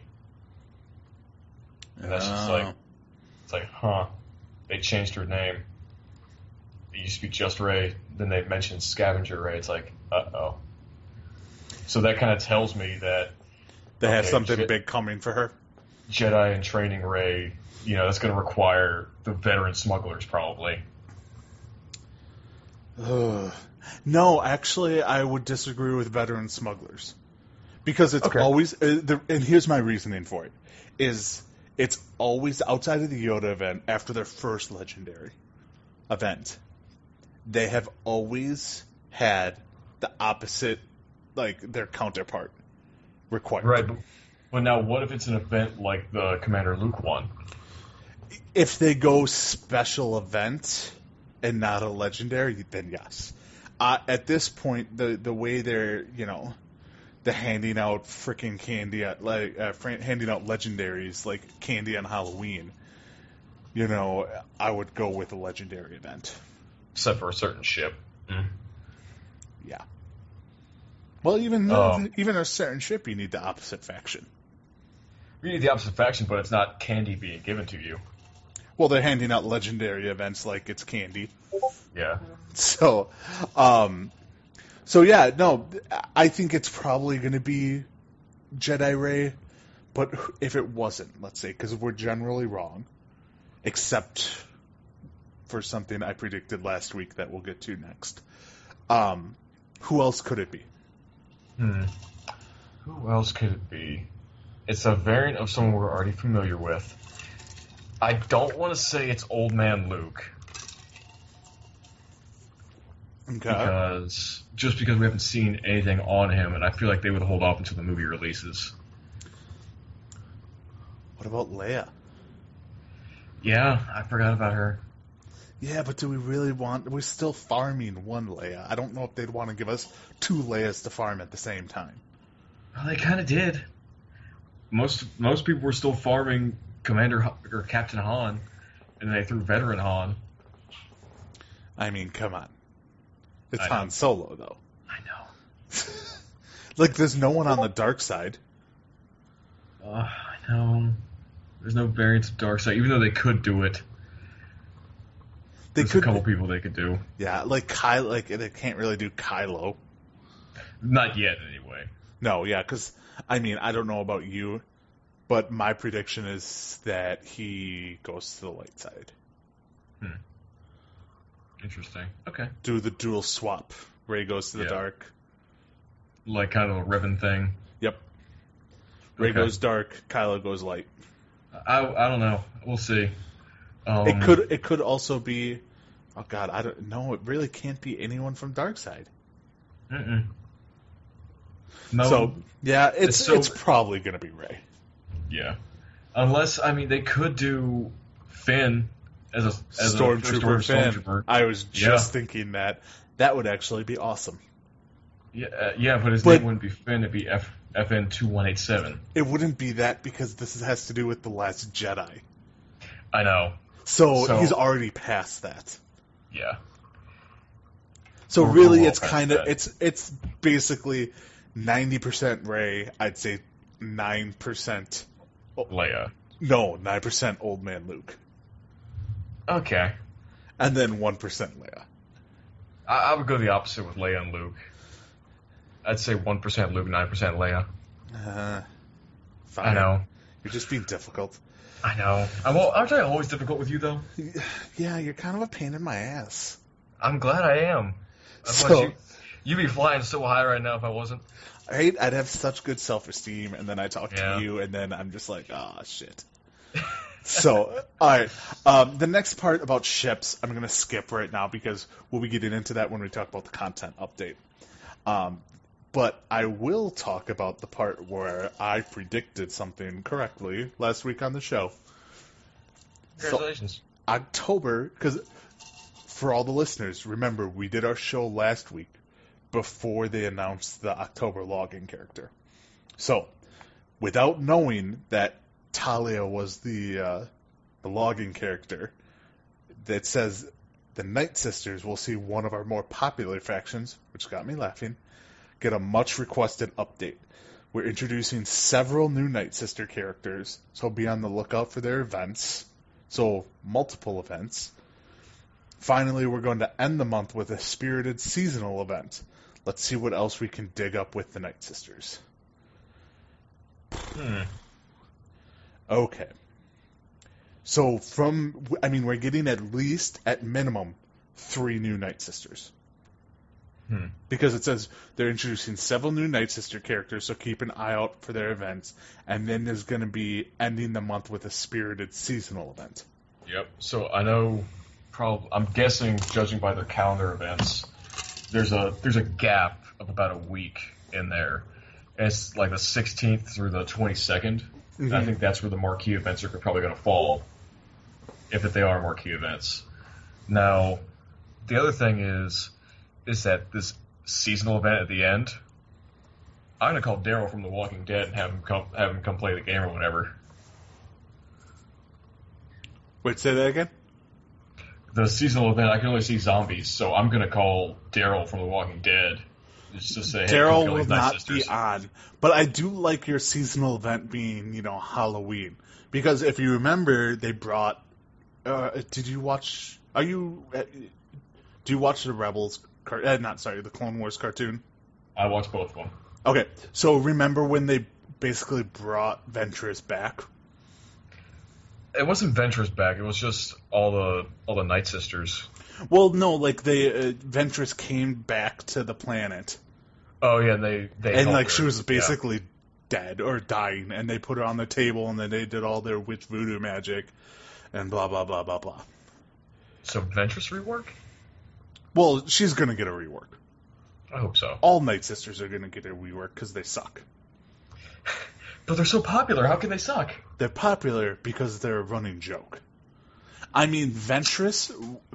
and that's just like, it's like, huh? They changed her name. It used to be just Rey, then they mentioned Scavenger Rey. It's like, uh-oh. So that kind of tells me that They have okay, something big coming for her. Jedi and training Rey, that's going to require the veteran smugglers probably. No, actually, I would disagree with veteran smugglers. Because it's always, and here's my reasoning for it, is it's always outside of the Yoda event, after their first legendary event, they have always had the opposite, like, their counterpart required. Right, but now what if it's an event like the Commander Luke one? If they go special event and not a legendary, then yes. At this point, the way they're, they're handing out freaking candy handing out legendaries like candy on Halloween, I would go with a legendary event. Except for a certain ship. Mm. Yeah. Well, even a certain ship, you need the opposite faction. You need the opposite faction, but it's not candy being given to you. Well, they're handing out legendary events like it's candy. Yeah. So yeah, no, I think it's probably going to be Jedi Rey, but if it wasn't, let's say, because we're generally wrong, except for something I predicted last week that we'll get to next. Who else could it be? Who else could it be? It's a variant of someone we're already familiar with. I don't want to say it's Old Man Luke. Okay. Because we haven't seen anything on him, and I feel like they would hold off until the movie releases. What about Leia? Yeah, I forgot about her. Yeah, but do we really want... We're still farming one Leia. I don't know if they'd want to give us two Leias to farm at the same time. Well, they kind of did. Most people were still farming Commander or Captain Han, and they threw Veteran Han. I mean, come on. It's Han Solo, though. I know. Like, there's no one on the dark side. I know. There's no variants of dark side, even though they could do it. There's a couple people they could do. Yeah, like Kylo. Like, they can't really do Kylo. Not yet, anyway. No, yeah, because, I mean, I don't know about you, but my prediction is that he goes to the light side. Interesting. Okay. Do the dual swap. Rey goes to the dark. Like kind of a ribbon thing. Yep. Rey goes dark, Kylo goes light. I don't know. We'll see. It could also be... Oh, God, I don't know. It really can't be anyone from Darkseid. Mm-mm. No. So, yeah, it's probably going to be Rey. Yeah. Unless, I mean, they could do Finn as a Stormtrooper Finn. Stormtrooper. I was just thinking that. That would actually be awesome. Yeah, but his name wouldn't be Finn. It'd be FN 2187. It wouldn't be that because this has to do with The Last Jedi. I know. So he's already past that. Yeah. So really, it's kind of it's basically 90% Rey. I'd say 9% Leia. No, 9% Old Man Luke. Okay. And then 1% Leia. I would go the opposite with Leia and Luke. I'd say 1% Luke, 9% Leia. Fine. I know. You're just being difficult. I know. Aren't I always difficult with you, though? Yeah, you're kind of a pain in my ass. I'm glad I am. You'd be flying so high right now if I wasn't. I'd have such good self-esteem, and then I talk to you, and then I'm just like, shit. So, alright. The next part about ships, I'm going to skip right now because we'll be getting into that when we talk about the content update. But I will talk about the part where I predicted something correctly last week on the show. Congratulations. So, October, because for all the listeners, remember, we did our show last week before they announced the October login character. So, without knowing that Talia was the login character, that says the Night Sisters will see one of our more popular factions, which got me laughing, get a much requested update. We're introducing several new Night Sister characters, so be on the lookout for their events. So, multiple events. Finally, we're going to end the month with a spirited seasonal event. Let's see what else we can dig up with the Night Sisters. Okay. So we're getting at least, at minimum, 3 new Night Sisters. Because it says they're introducing several new Night Sister characters, so keep an eye out for their events. And then there's going to be ending the month with a spirited seasonal event. Yep. So I know, I'm guessing, judging by their calendar events, there's a gap of about a week in there. And it's like the 16th through the 22nd. Mm-hmm. I think that's where the marquee events are probably going to fall, if they are marquee events. Now, the other thing is that this seasonal event at the end, I'm going to call Daryl from The Walking Dead and have him come play the game or whatever. Wait, say that again? The seasonal event, I can only see zombies, so I'm going to call Daryl from The Walking Dead. Just to say, hey, Daryl will not be on. But I do like your seasonal event being, Halloween. Because if you remember, they brought... did you watch... do you watch the Rebels... the Clone Wars cartoon? I watched both of them. Okay, so remember when they basically brought Ventress back? It wasn't Ventress back. It was just all the Night Sisters. Well, no, Ventress came back to the planet. Oh yeah, they and she was basically dead or dying, and they put her on the table, and then they did all their witch voodoo magic, and blah blah blah blah blah. So Ventress rework? Well, she's gonna get a rework. I hope so. All Night Sisters are gonna get a rework because they suck. But they're so popular. How can they suck? They're popular because they're a running joke. I mean, Ventress,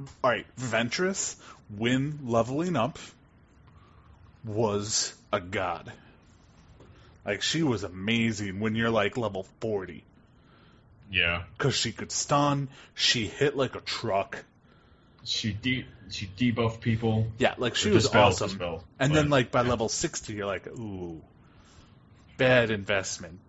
when leveling up, was a god. She was amazing when you're level 40. Yeah. Because she could stun, she hit like a truck. She debuffed people. Yeah, she was awesome. And then by level 60, you're like, ooh, bad investment.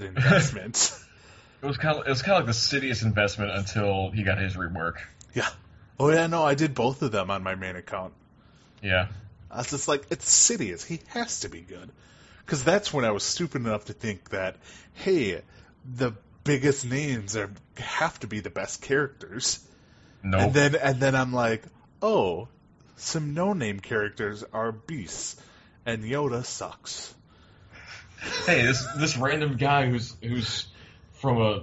It was kind of like the Sidious investment until he got his rework. Yeah. Oh yeah, no, I did both of them on my main account. Yeah. I was just it's Sidious. He has to be good. Because that's when I was stupid enough to think that, hey, the biggest names have to be the best characters. Nope. And then I'm like, oh, some no-name characters are beasts, and Yoda sucks. Hey, this random guy who's from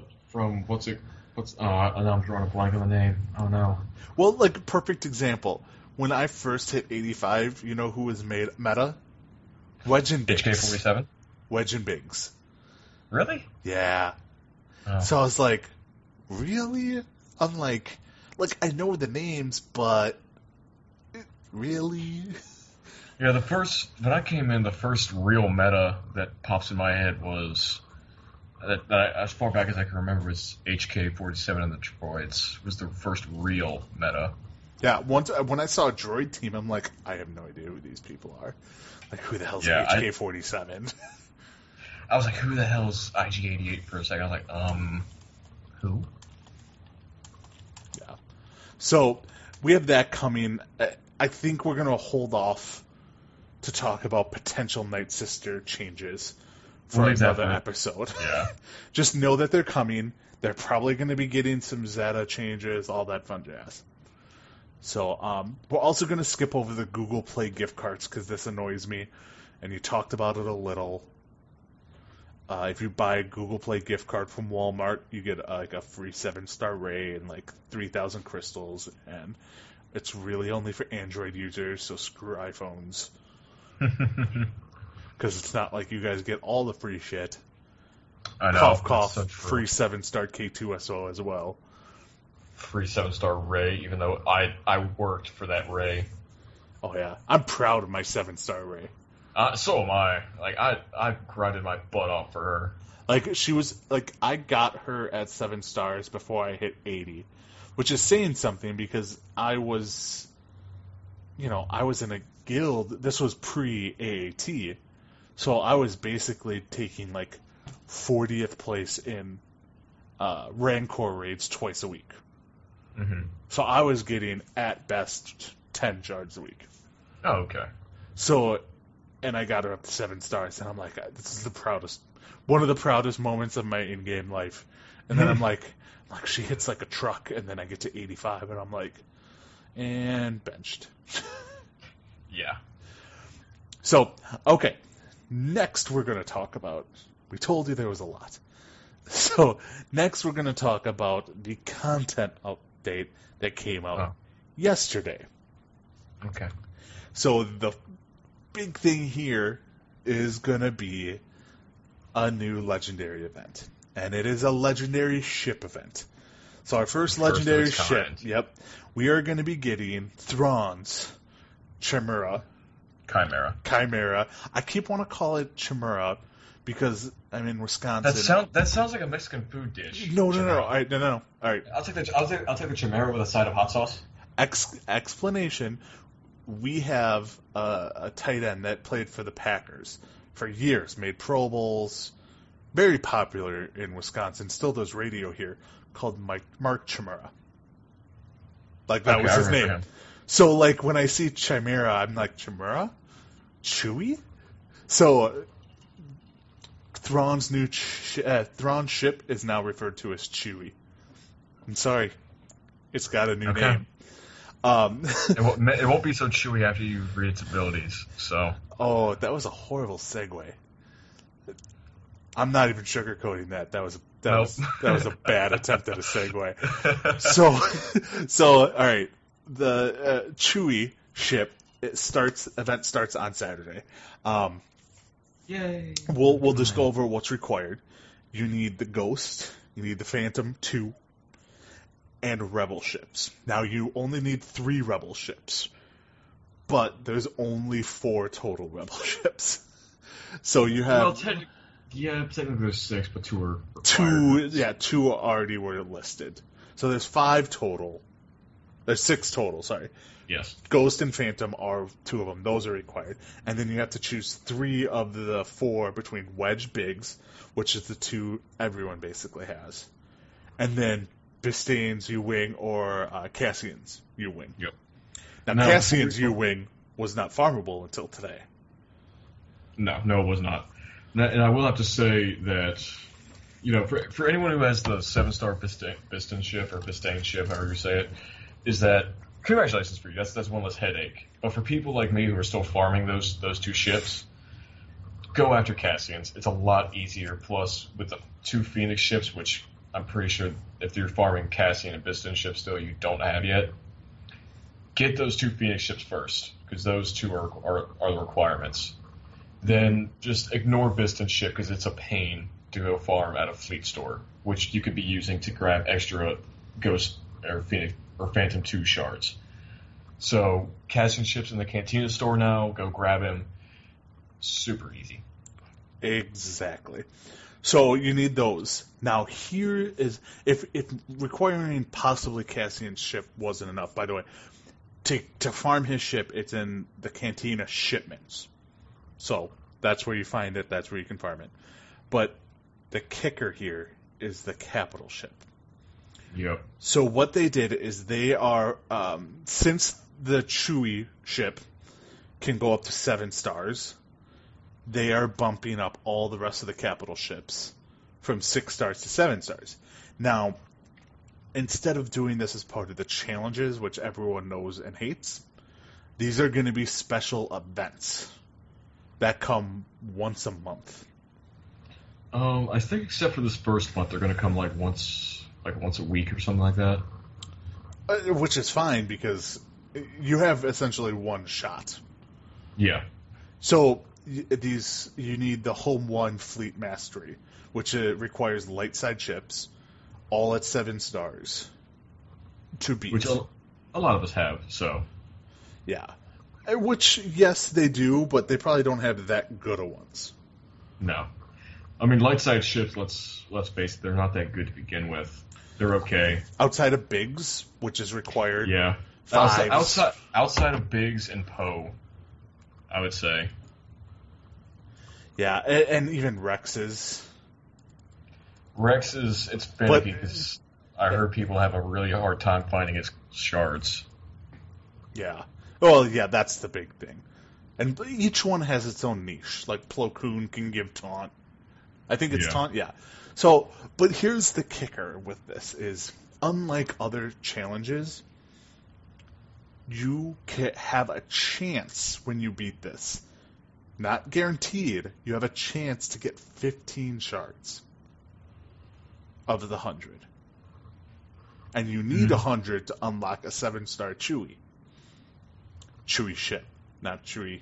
I'm drawing a blank on the name. Oh no. Well, perfect example. When I first hit 85, you know who was made meta? Wedge and Biggs. HK-47? Wedge and Biggs. Really? Yeah. Oh. So I was like, really? I'm like I know the names, but really? Yeah, when I came in, the first real meta that pops in my head was that as far back as I can remember was HK-47 and the droids was the first real meta. Yeah, when I saw a droid team, I'm like, I have no idea who these people are. Who the hell's HK-47? I was like, who the hell's IG-88 for a second? I was like, who? Yeah. So, we have that coming. I think we're going to hold off to talk about potential Night Sister changes for another episode. Yeah. Just know that they're coming. They're probably going to be getting some Zeta changes, all that fun jazz. So, we're also going to skip over the Google Play gift cards because this annoys me, and you talked about it a little. If you buy a Google Play gift card from Walmart, you get a free 7-star Ray and 3,000 crystals, and it's really only for Android users, so screw iPhones. Because it's not like you guys get all the free shit. I know. Cough, cough, so free 7-star K2SO as well. Free 7-star Ray, even though I worked for that Ray. Oh yeah, I'm proud of my 7-star Ray. So am I. I grinded my butt off for her. She was I got her at 7 stars before I hit 80, which is saying something because I was in a guild. This was pre-AAT, so I was basically taking 40th place in Rancor raids twice a week. Mm-hmm. So I was getting, at best, 10 shards a week. Oh, okay. So, and I got her up to 7 stars, and I'm like, this is one of the proudest moments of my in-game life. And then I'm like, she hits like a truck, and then I get to 85, and I'm like, and benched. Yeah. So, okay, next we're going to talk about, we told you there was a lot. So, next we're going to talk about the content update that came out yesterday. Okay. So, the big thing here is going to be a new legendary event. And it is a legendary ship event. So, our first legendary ship, we are going to be getting Thrawn's Chimera. Chimera. I keep wanting to call it Chimera because I'm in Wisconsin. That sounds like a Mexican food dish. No. All right, no. All right. I'll take the Chimera with a side of hot sauce. Explanation: we have a tight end that played for the Packers for years, made Pro Bowls, very popular in Wisconsin, still does radio here, called Mark Chimera. Like that was his name. Him. So, like, when I see Chimera, I'm like, Chimera? Chewie? So, Thrawn's new Thrawn ship is now referred to as Chewie. I'm sorry. It's got a new name. It won't be so chewy after you read its abilities, so... Oh, that was a horrible segue. I'm not even sugarcoating that. That was a bad attempt at a segue. So, all right. The Chewie ship event starts on Saturday. Yay! We'll just go over what's required. You need the Ghost, you need the Phantom 2, and Rebel ships. Now you only need 3 Rebel ships, but there's only 4 total Rebel ships. So you have technically there's 6, but 2 are required. 2 already were listed. So there's 5 total. There's 6 total, sorry. Yes. Ghost and Phantom are 2 of them. Those are required. And then you have to choose 3 of the 4 between Wedge Biggs, which is the 2 everyone basically has. And then Bistane's U-Wing or Cassian's U-Wing. Yep. Now, Cassian's U-Wing was not farmable until today. No, it was not. And I will have to say that, for anyone who has the 7-star Bistan ship, or Bistane ship, however you say it, is that congratulations for you. That's one less headache. But for people like me who are still farming those 2 ships, go after Cassian's. It's a lot easier. Plus, with the 2 Phoenix ships, which I'm pretty sure if you're farming Cassian and Bistan ships still you don't have yet, get those 2 Phoenix ships first, because those 2 are the requirements. Then just ignore Bistan ship because it's a pain to go farm at a fleet store, which you could be using to grab extra Ghost or Phoenix or Phantom 2 shards. So, Cassian ship's in the Cantina store now. Go grab him. Super easy. Exactly. So, you need those. Now, here is... If requiring possibly Cassian's ship wasn't enough, by the way, to farm his ship, it's in the Cantina shipments. So, that's where you find it. That's where you can farm it. But the kicker here is the capital ship. Yep. So what they did is they are, since the Chewie ship can go up to 7 stars, they are bumping up all the rest of the capital ships from 6 stars to 7 stars. Now, instead of doing this as part of the challenges, which everyone knows and hates, these are going to be special events that come once a month. I think except for this first month, they're going to come once a week or something like that. Which is fine because you have essentially one shot. Yeah. So you need the Home 1 Fleet Mastery, which requires light side ships, all at 7 stars, to beat. Which a lot of us have, so. Yeah. Which, yes, they do, but they probably don't have that good of ones. No. I mean, light side ships, let's face it, they're not that good to begin with. They're okay. Outside of Biggs, which is required. Yeah. Outside of Biggs and Poe, I would say. Yeah, and even Rex's. Rex's, it's finicky because I heard people have a really hard time finding his shards. Yeah. Well, yeah, that's the big thing. And each one has its own niche. Like Plo Koon can give taunt. I think it's taunt, yeah. So, but here's the kicker with this is, unlike other challenges, you can have a chance when you beat this. Not guaranteed. You have a chance to get 15 shards of the 100. And you need 100 to unlock a 7-star Chewie. Chewie ship, not Chewbacca.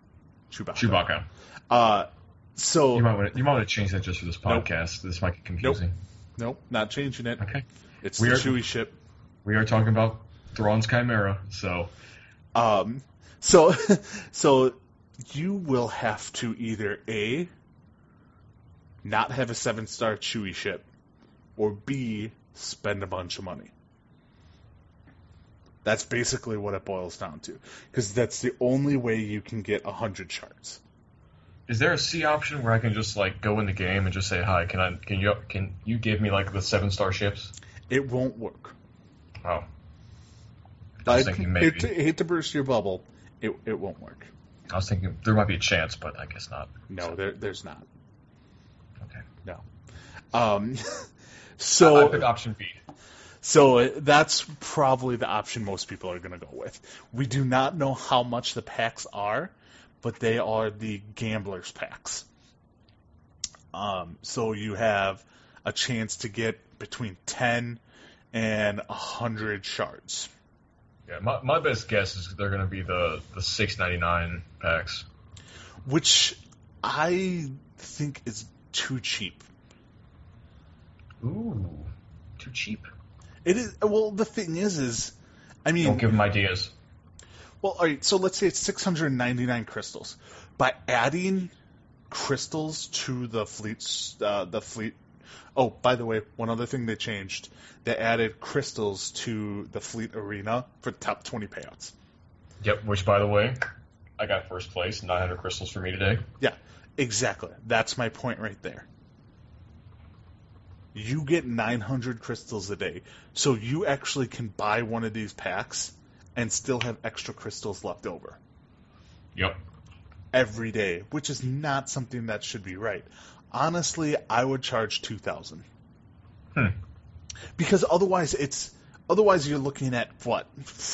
So you might want to change that just for this podcast. Nope. This might get confusing. Nope, not changing it. Okay. It's the Chewie ship. We are talking about Thrawn's Chimera, so so you will have to either A, not have a 7-star Chewie ship, or B, spend a bunch of money. That's basically what it boils down to, because that's the only way you can get 100 shards. Is there a C option where I can just like go in the game and just say, "Hi, can you give me like the 7-star ships?" It won't work. Oh, I was thinking maybe. Hate to burst your bubble, it won't work. I was thinking there might be a chance, but I guess not. No, there's not. Okay. No. So I pick option B. So that's probably the option most people are going to go with. We do not know how much the packs are, but they are the gamblers packs. So you have a chance to get between 10 and 100 shards. Yeah, my best guess is they're going to be the $6.99 packs, which I think is too cheap. Ooh, too cheap. It is. Well, the thing is, I mean, don't give them ideas. Well, all right. So let's say it's 699 crystals. By adding crystals to the fleet. Oh, by the way, one other thing they changed. They added crystals to the fleet arena for top 20 payouts. Yep. Which, by the way, I got first place. 900 crystals for me today. Yeah, exactly. That's my point right there. You get 900 crystals a day. So you actually can buy one of these packs and still have extra crystals left over. Yep. Every day, which is not something that should be right. Honestly, I would charge 2,000. Because otherwise you're looking at what?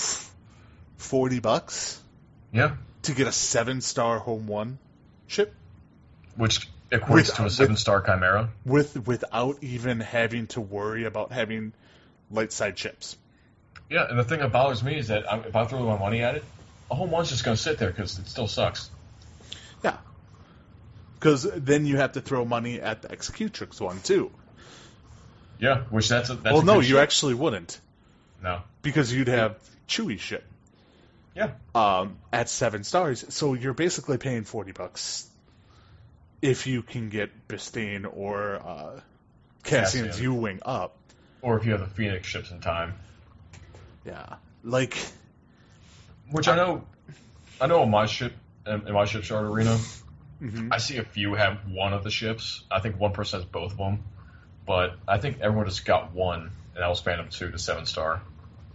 $40? Yeah. To get a 7-star Home 1 ship? Which equates to a 7-star Chimera. Without even having to worry about having light side ships. Yeah, and the thing that bothers me is that if I throw my money at it, a Home 1's just going to sit there because it still sucks. Yeah. Because then you have to throw money at the Executrix one, too. Yeah, which that's well, no, you actually wouldn't. No. Because you'd have Chewie ship. Yeah. At 7 stars. So you're basically paying $40 if you can get Bistain or Cassian's U-Wing up. Or if you have the Phoenix ships in time. Yeah. Like... Which I know on my ship, in my ship shard arena, mm-hmm. I see a few have one of the ships. I think one person has both of them. But I think everyone just got one, and I'll span them to 7-star.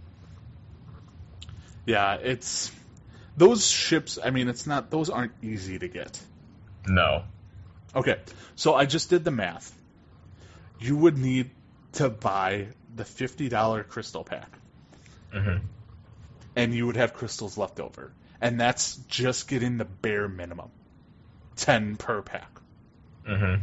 Yeah, it's... Those ships, I mean, those aren't easy to get. No. Okay, so I just did the math. You would need to buy the $50 crystal pack. Mm-hmm. And you would have crystals left over. And that's just getting the bare minimum. 10 per pack. Mm-hmm.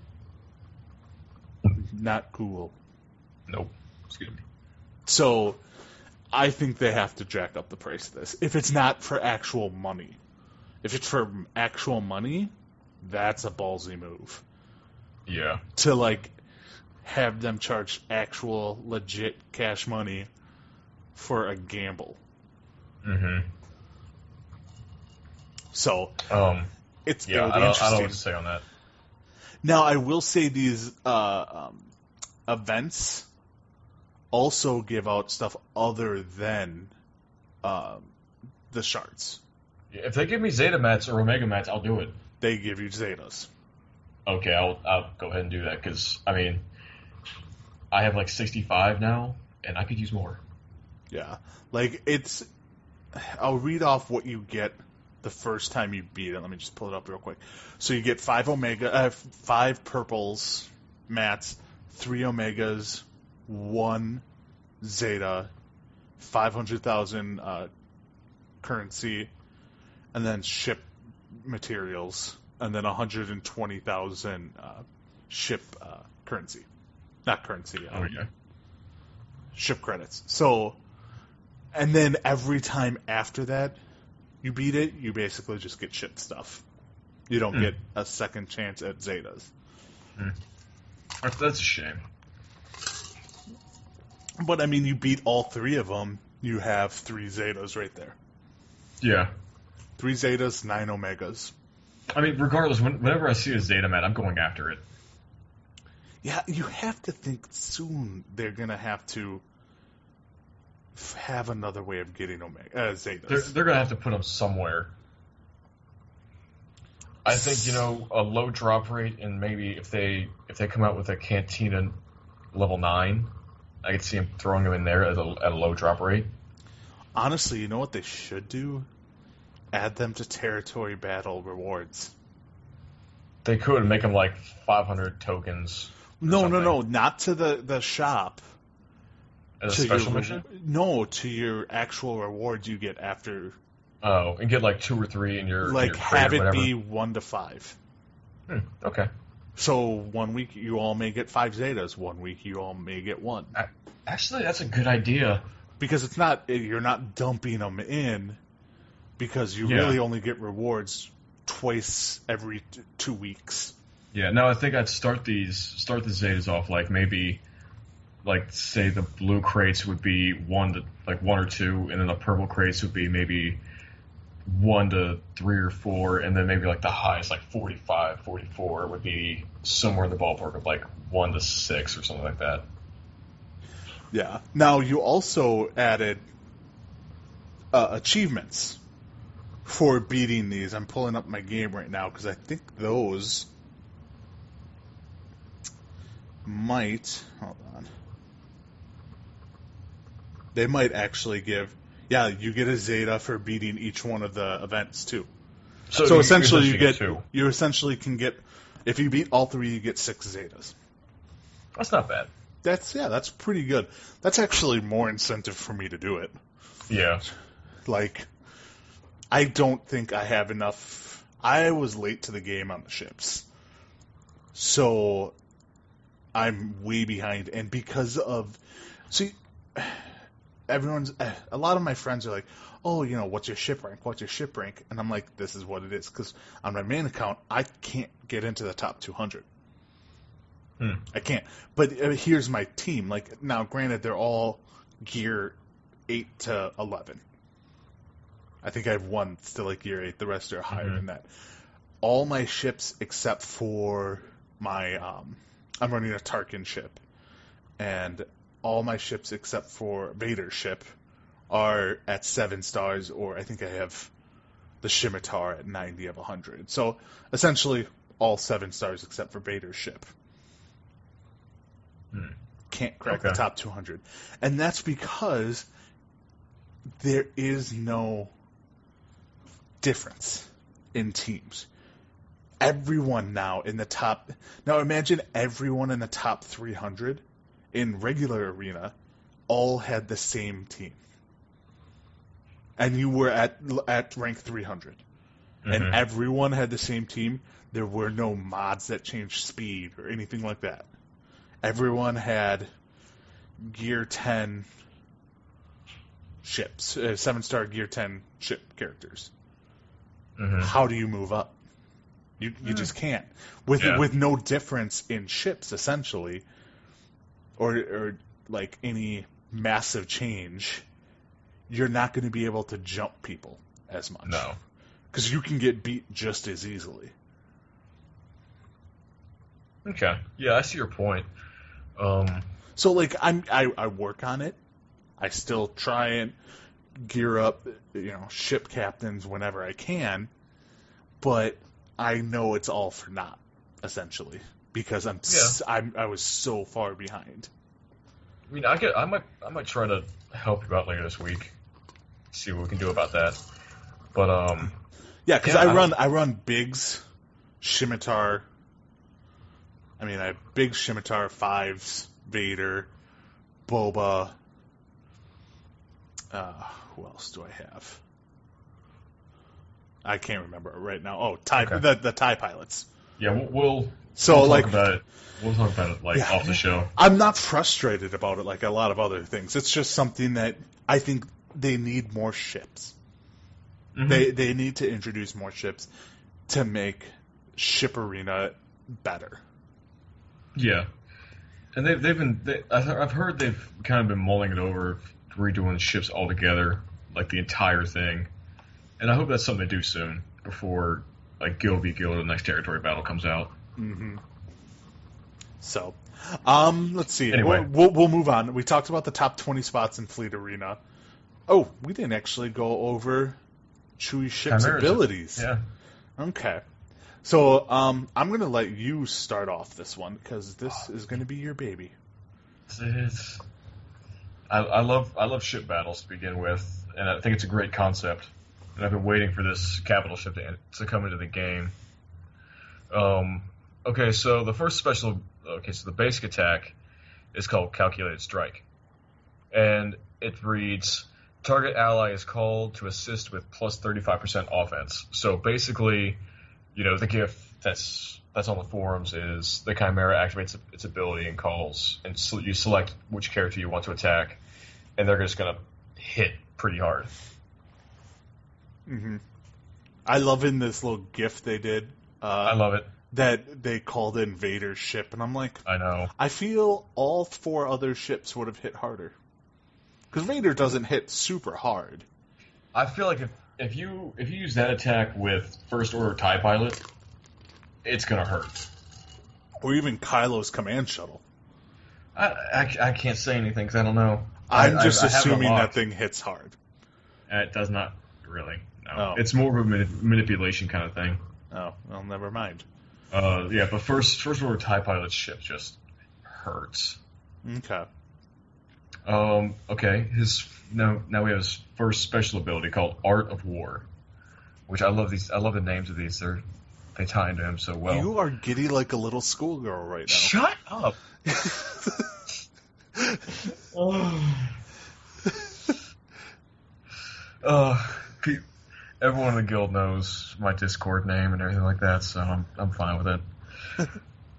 Not cool. Nope. Excuse me. So, I think they have to jack up the price of this. If it's not for actual money. If it's for actual money, that's a ballsy move. Yeah. To, have them charge actual, legit cash money for a gamble. Mm-hmm. So, it's yeah, I don't know what to say on that. Now, I will say these events also give out stuff other than the shards. If they give me Zeta mats or Omega mats, I'll do it. They give you Zetas. Okay, I'll go ahead and do that because, I mean, I have 65 now, and I could use more. Yeah. I'll read off what you get the first time you beat it. Let me just pull it up real quick. So you get 5 purples, mats, 3 omegas, 1 zeta, 500,000 currency, and then ship materials, and then 120,000 ship currency. Not currency. Ship credits. So, and then every time after that you beat it, you basically just get ship stuff. You don't get a second chance at zetas. That's a shame. But, I mean, you beat all 3 of them, you have 3 zetas right there. Yeah. 3 zetas, 9 omegas. I mean, regardless, whenever I see a zeta, man, I'm going after it. Yeah, you have to think soon they're going to have to have another way of getting zetas. They're going to have to put them somewhere. I think, a low drop rate, and maybe if they come out with a Cantina level 9, I could see them throwing them in there at a low drop rate. Honestly, you know what they should do? Add them to territory battle rewards. They could make them like 500 tokens. No, not to the shop. As a special mission? No, to your actual rewards you get after. Oh, and get like 2 or 3 in your have it whatever. be 1 to 5. Okay. So 1 week you all may get 5 zetas. 1 week you all may get 1. Actually, that's a good idea. Because you're not dumping them in, because you really only get rewards twice every 2 weeks. Yeah. No, I think I'd start the zetas off maybe. Say the blue crates would be 1 or 2, and then the purple crates would be maybe 1 to 3 or 4, and then maybe the highest 45, 44 would be somewhere in the ballpark of 1 to 6 or something like that. Yeah. Now you also added achievements for beating these. I'm pulling up my game right now because I think those might. Hold on. They might actually give. Yeah, you get a zeta for beating each one of the events too. So essentially, you essentially can get, if you beat all 3, you get 6 zetas. That's not bad. That's pretty good. That's actually more incentive for me to do it. Yeah. I don't think I have enough. I was late to the game on the ships, so I'm way behind. And because of, a lot of my friends are like, oh, what's your ship rank? What's your ship rank? And I'm like, this is what it is. Because on my main account, I can't get into the top 200. I can't. But here's my team. Now, granted, they're all gear 8 to 11. I think I have 1 still at gear 8. The rest are higher than that. All my ships except for my, I'm running a Tarkin ship. And all my ships except for Vader's ship are at 7 stars, or I think I have the Scimitar at 90 of 100. So essentially all 7 stars except for Vader's ship. Can't crack the top 200. And that's because there is no difference in teams. Everyone now in the top... Now imagine everyone in the top 300 in regular arena all had the same team. And you were at rank 300. And everyone had the same team. There were no mods that changed speed or anything like that. Everyone had gear 10 ships, 7-star gear 10 ship characters. How do you move up? You just can't. With no difference in ships, essentially, or any massive change, you're not going to be able to jump people as much. No. Because you can get beat just as easily. Okay. Yeah, I see your point. So I work on it. I still try and gear up, ship captains whenever I can, but I know it's all for naught, essentially, because I was so far behind. I mean, I might try to help you out later this week. See what we can do about that. But Yeah, because Yeah, I run Biggs, Scimitar. I mean, I have Biggs, Scimitar, Fives, Vader, Boba. Who else do I have? I can't remember right now. Oh, Okay. the TIE pilots. Yeah, we'll So talk about it. We'll talk about it yeah, off the show. I'm not frustrated about it like a lot of other things. It's just something that I think they need more ships. Mm-hmm. They need to introduce more ships to make Ship Arena better. Yeah, and I've heard they've kind of been mulling it over, redoing the ships altogether, like the entire thing. And I hope that's something they do soon before like Guild v Guild, the next territory battle comes out. Mm-hmm. So, let's see. Anyway. We'll move on. We talked about the top 20 spots in Fleet Arena. Oh, we didn't actually go over Chewie ship's abilities. Yeah. Okay. So, I'm going to let you start off this one because this is going to be your baby. I love ship battles to begin with, and I think it's a great concept. And I've been waiting for this capital ship to come into the game. Okay, so the first so the basic attack is called Calculated Strike. And it reads, target ally is called to assist with plus 35% offense. So basically, the gift that's on the forums is the Chimera activates its ability and calls, and so you select which character you want to attack, and they're just going to hit pretty hard. Mm-hmm. I love in this little GIF they did. I love it. That they called in Vader's ship, and I'm like, I know. I feel all 4 other ships would have hit harder. Because Vader doesn't hit super hard. I feel like if you use that attack with First Order TIE Pilot, it's going to hurt. Or even Kylo's command shuttle. I can't say anything because I don't know. I'm just assuming that thing hits hard. It does not really. No. Oh. It's more of a manipulation kind of thing. Oh, well, never mind. Yeah, but First Order TIE Pilot ship just hurts. Okay. Okay. Now we have his first special ability called Art of War, which I love these. I love the names of these. They tie into him so well. You are giddy like a little schoolgirl right now. Shut up. Everyone in the guild knows my Discord name and everything like that, so I'm fine with it.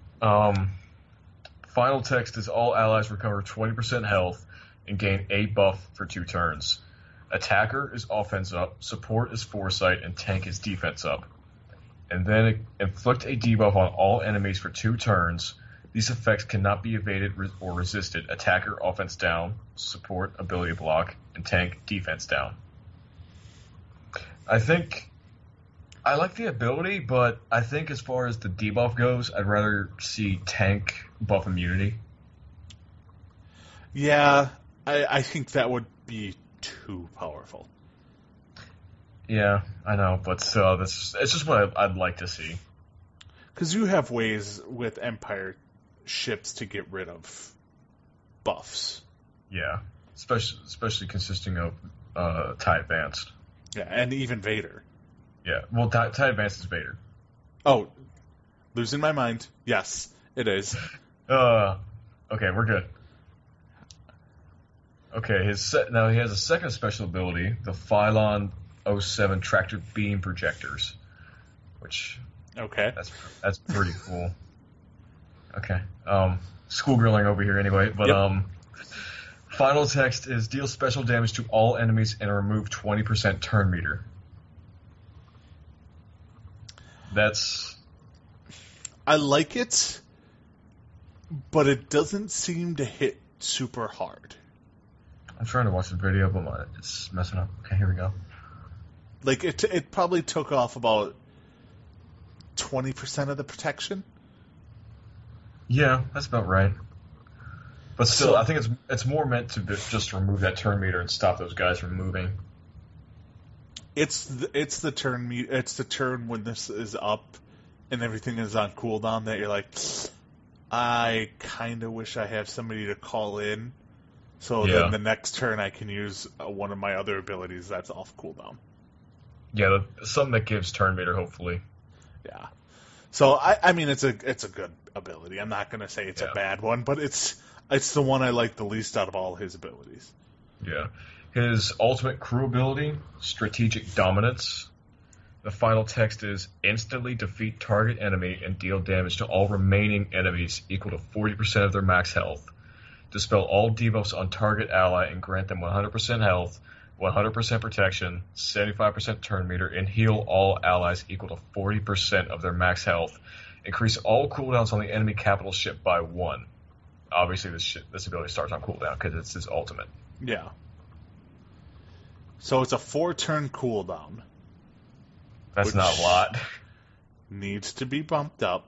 Final text is all allies recover 20% health and gain a buff for 2 turns. Attacker is offense up, support is foresight, and tank is defense up. And then inflict a debuff on all enemies for 2 turns. These effects cannot be evaded or resisted. Attacker offense down, support ability block, and tank defense down. I think I like the ability, but I think as far as the debuff goes, I'd rather see tank buff immunity. Yeah, I think that would be too powerful. Yeah, I know, but still, it's just what I'd like to see. Because you have ways with Empire ships to get rid of buffs. Yeah, especially consisting of TIE Advanced. Yeah, and even Vader. Yeah, well, TIE Advanced is Vader. Oh, losing my mind. Yes, it is. Okay, we're good. Okay, now he has a second special ability, the Phylon 07 Tractor Beam Projectors, which that's pretty cool. Okay, schoolgirling over here anyway, but yep. Final text is deal special damage to all enemies and remove 20% turn meter. I like it, but it doesn't seem to hit super hard. I'm trying to watch the video, but it's messing up. Okay, here we go. Like, it probably took off about 20% of the protection. Yeah, that's about right. But still, I think it's more meant to just remove that turn meter and stop those guys from moving. It's the turn It's the turn when this is up and everything is on cooldown that you're like, I kind of wish I have somebody to call in. So then the next turn I can use one of my other abilities that's off cooldown. Yeah, something that gives turn meter, hopefully. Yeah. So I mean it's a good ability. I'm not gonna say it's a bad one, but it's the one I like the least out of all his abilities. Yeah. His ultimate crew ability, Strategic Dominance. The final text is instantly defeat target enemy and deal damage to all remaining enemies equal to 40% of their max health. Dispel all debuffs on target ally and grant them 100% health, 100% protection, 75% turn meter, and heal all allies equal to 40% of their max health. Increase all cooldowns on the enemy capital ship by 1. Obviously, this ability starts on cooldown because it's his ultimate. Yeah. So it's a 4-turn cooldown. That's not a lot. Needs to be bumped up.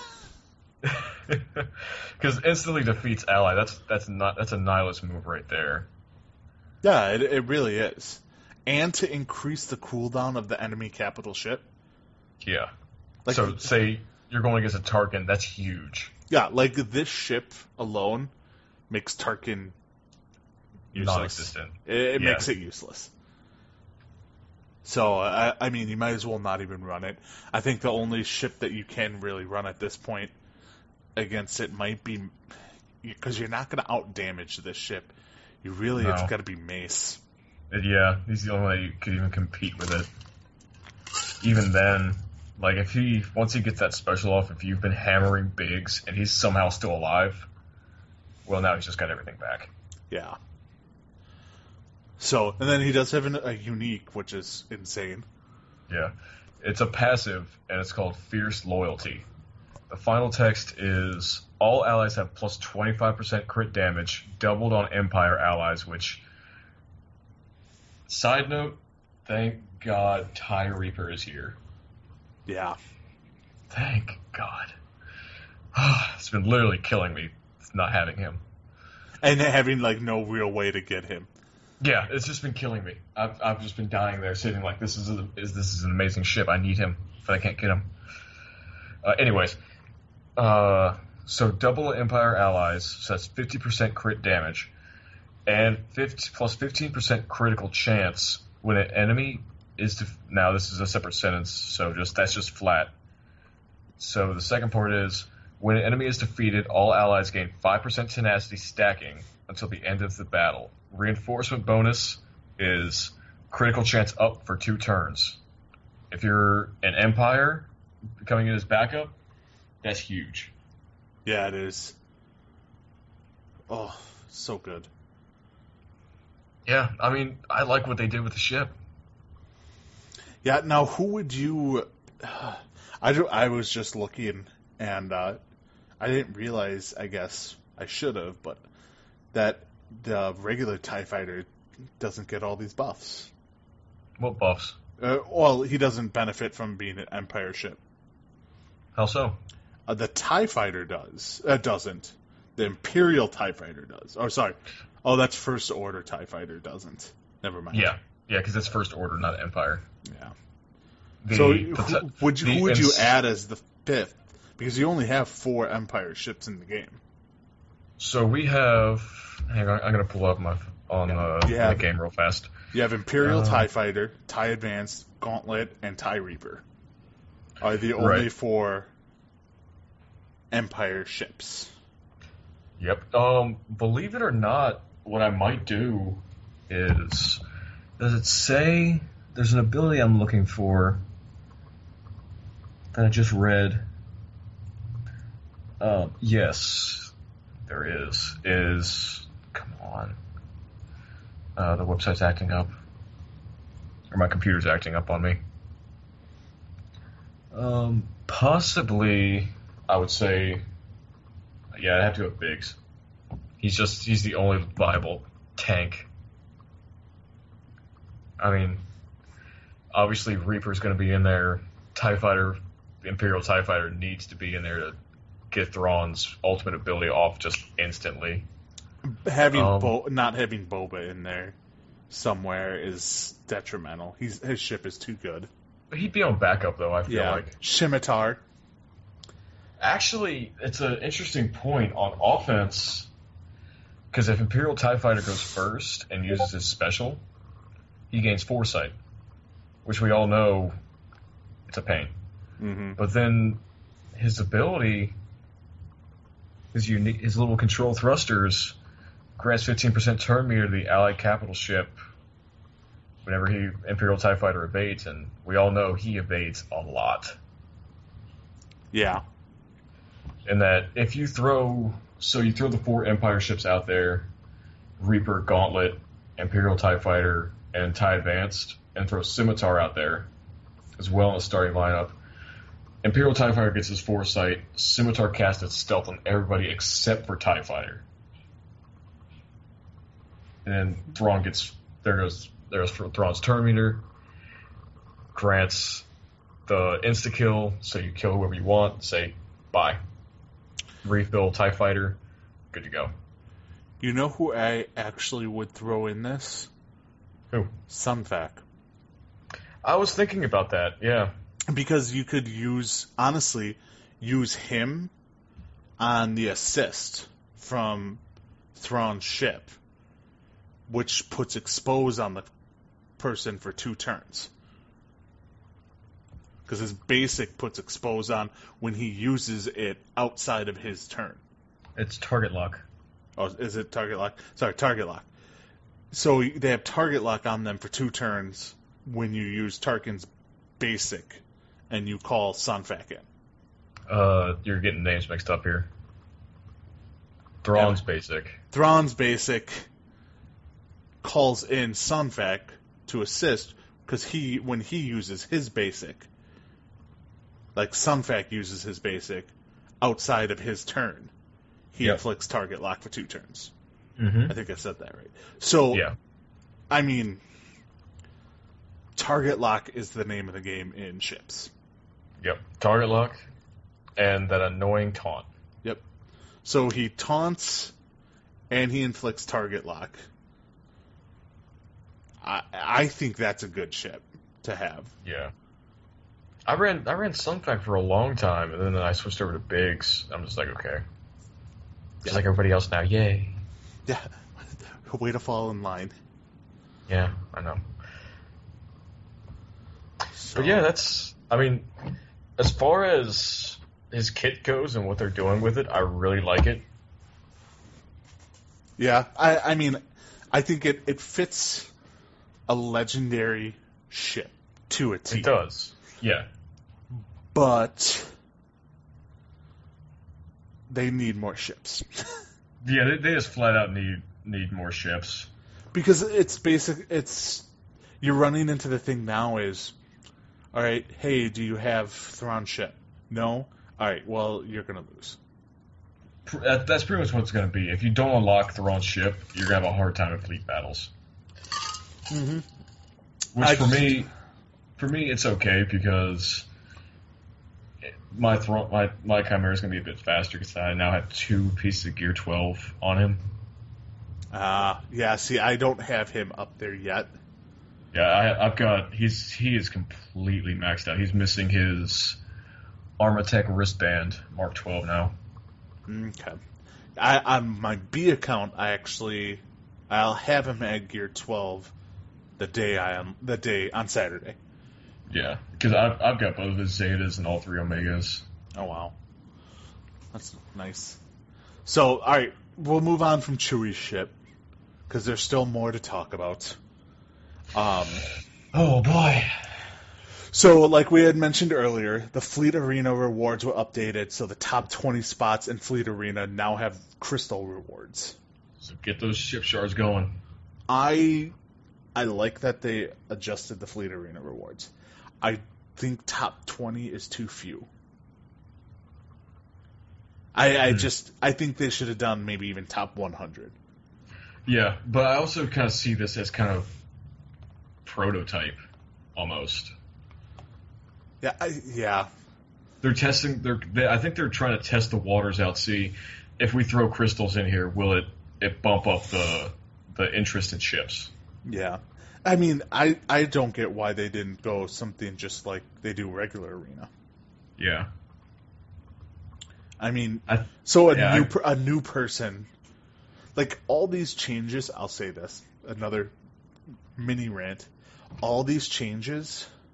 Because instantly defeats ally. That's a nihilist move right there. Yeah, it really is. And to increase the cooldown of the enemy capital ship. Yeah. So say you're going against a Tarkin, that's huge. Yeah, like this ship alone makes Tarkin useless. Non-existent. It makes it useless. So, I mean, you might as well not even run it. I think the only ship that you can really run at this point against it might be... Because you're not going to out-damage this ship. You really have got to be Mace. Yeah, he's the only way you could even compete with it. Even then, like, once he gets that special off, if you've been hammering Biggs and he's somehow still alive, well, now he's just got everything back. Yeah. So, and then he does have a unique, which is insane. Yeah. It's a passive, and it's called Fierce Loyalty. The final text is, all allies have plus 25% crit damage, doubled on Empire allies, which, side note, thank God TIE Reaper is here. Yeah. Thank God. It's been literally killing me not having him. And having, like, no real way to get him. Yeah, it's just been killing me. I've just been dying there, sitting like, this is an amazing ship. I need him, but I can't get him. Anyways, so double Empire allies, so that's 50% crit damage, and plus 15% critical chance when an enemy is now this is a separate sentence, so that's just flat. So the second part is, when an enemy is defeated, all allies gain 5% tenacity stacking until the end of the battle. Reinforcement bonus is critical chance up for 2 turns. If you're an Empire coming in as backup, that's huge. Yeah, it is. Oh, so good. Yeah, I mean, I like what they did with the ship. Yeah, now who would you... I was just looking, and I didn't realize, I guess I should have, but that the regular TIE Fighter doesn't get all these buffs. What buffs? Well, he doesn't benefit from being an Empire ship. How so? The TIE Fighter doesn't. The Imperial TIE Fighter does. Oh, sorry. Oh, that's First Order TIE Fighter doesn't. Never mind. Yeah, because it's First Order, not Empire. Yeah. Who would you add as the 5th? Because you only have 4 Empire ships in the game. So we have... Hang on, I'm going to pull up the game real fast. You have Imperial TIE Fighter, TIE Advanced, Gauntlet, and TIE Reaper. Are the only 4 Empire ships. Yep. Believe it or not, what I might do is... Does it say... There's an ability I'm looking for that I just read. Yes, there is... Come on. The website's acting up. Or my computer's acting up on me. Possibly, I would say... Yeah, I'd have to go with Biggs. He's the only viable tank. I mean, obviously Reaper's going to be in there. TIE Fighter, the Imperial TIE Fighter needs to be in there to get Thrawn's ultimate ability off just instantly. Not having Boba in there somewhere is detrimental. His ship is too good. He'd be on backup, though, I feel like. Scimitar. Actually, it's an interesting point on offense, because if Imperial TIE Fighter goes first and uses his special, he gains Foresight. which we all know it's a pain. Mm-hmm. But then his ability, his little control thrusters, grants 15% turn meter to the allied capital ship whenever Imperial TIE Fighter evades, and we all know he evades a lot. Yeah. And that if you throw the 4 Empire ships out there, Reaper, Gauntlet, Imperial TIE Fighter, and TIE Advanced, and throw Scimitar out there as well in the starting lineup, Imperial TIE Fighter gets his foresight, Scimitar casts its stealth on everybody except for TIE Fighter. And then Thrawn there's Thrawn's turn meter, grants the insta-kill, so you kill whoever you want, say, bye. Refill TIE Fighter, good to go. You know who I actually would throw in this? Who? Sunfac. I was thinking about that, yeah. Because you could use him on the assist from Thrawn's ship, which puts expose on the person for 2 turns. Because his basic puts expose on when he uses it outside of his turn. It's target lock. Oh, is it target lock? Sorry, target lock. So they have target lock on them for 2 turns when you use Tarkin's basic and you call Sunfac in. You're getting names mixed up here. Thrawn's basic. Thrawn's basic calls in Sunfac to assist because when he uses his basic, like Sunfac uses his basic outside of his turn, he inflicts target lock for 2 turns. Mm-hmm. I think I said that right. So, yeah. I mean, target lock is the name of the game in ships. Yep. Target lock and that annoying taunt. Yep. So he taunts and he inflicts target lock. I think that's a good ship to have. Yeah. I ran Sunfac for a long time, and then I switched over to Biggs. I'm just like, okay. Just like everybody else now. Yay. Yeah. Way to fall in line. Yeah, I know. So, But yeah, as far as his kit goes and what they're doing with it, I really like it. Yeah, I mean, I think it fits a legendary ship to a T. It does. Yeah. But they need more ships. Yeah, they just flat out need more ships. Because you're running into the thing now is, all right, hey, do you have Thrawn's ship? No? All right, well, you're going to lose. That's pretty much what it's going to be. If you don't unlock Thrawn's ship, you're going to have a hard time in fleet battles. Mm-hmm. Which for me, it's okay because my Chimera is going to be a bit faster because I now have 2 pieces of Gear 12 on him. Yeah. See, I don't have him up there yet. Yeah, I've got he is completely maxed out. He's missing his Armatech wristband Mark 12 now. Okay. On my B account, I'll have him at Gear 12 the day on Saturday. Yeah, because I've got both his Zetas and all 3 Omegas. Oh wow, that's nice. So, all right, we'll move on from Chewie's ship because there's still more to talk about. Oh boy. So, like we had mentioned earlier, the Fleet Arena rewards were updated, so the top 20 spots in Fleet Arena now have crystal rewards. So get those ship shards going. I like that they adjusted the Fleet Arena rewards. I think top 20 is too few. I think they should have done maybe even top 100. Yeah, but I also kind of see this as kind of prototype, almost. Yeah. They're testing. I think they're trying to test the waters out. See if we throw crystals in here, will it bump up the interest in ships? Yeah. I mean, I don't get why they didn't go something just like they do regular Arena. Yeah. I mean, a new person, like all these changes. I'll say this, another mini rant. All these changes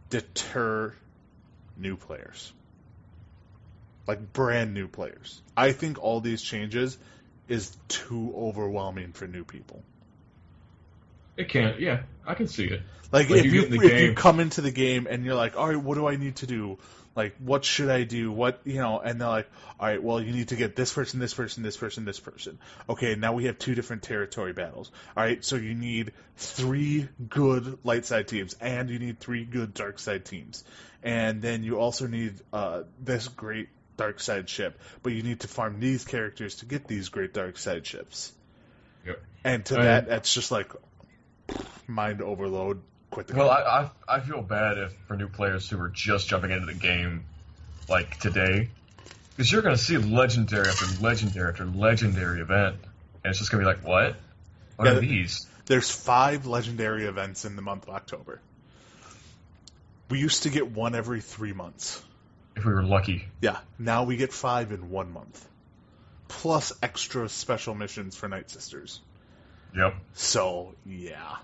deter new players. Like brand new players. I think all these changes is too overwhelming for new people. It can't. Yeah, I can see it. Like Like, if you get in the you game. come into the game and you're like, all right, what do I need to do? Like, what should I do? What, and they're like, all right, well, you need to get this person, this person, this person, this person. Okay, now we have 2 different territory battles. All right, so you need 3 good light side teams, and you need 3 good dark side teams. And then you also need this great dark side ship, but you need to farm these characters to get these great dark side ships. Yep. And that's just like mind overload. Quit the Well, game. I feel bad for new players who are just jumping into the game, like today, because you're going to see legendary after legendary after legendary event, and it's just going to be like, what? What are these? There's 5 legendary events in the month of October. We used to get 1 every 3 months. If we were lucky. Yeah, now we get 5 in 1 month. Plus extra special missions for Night Sisters. Yep. So, yeah.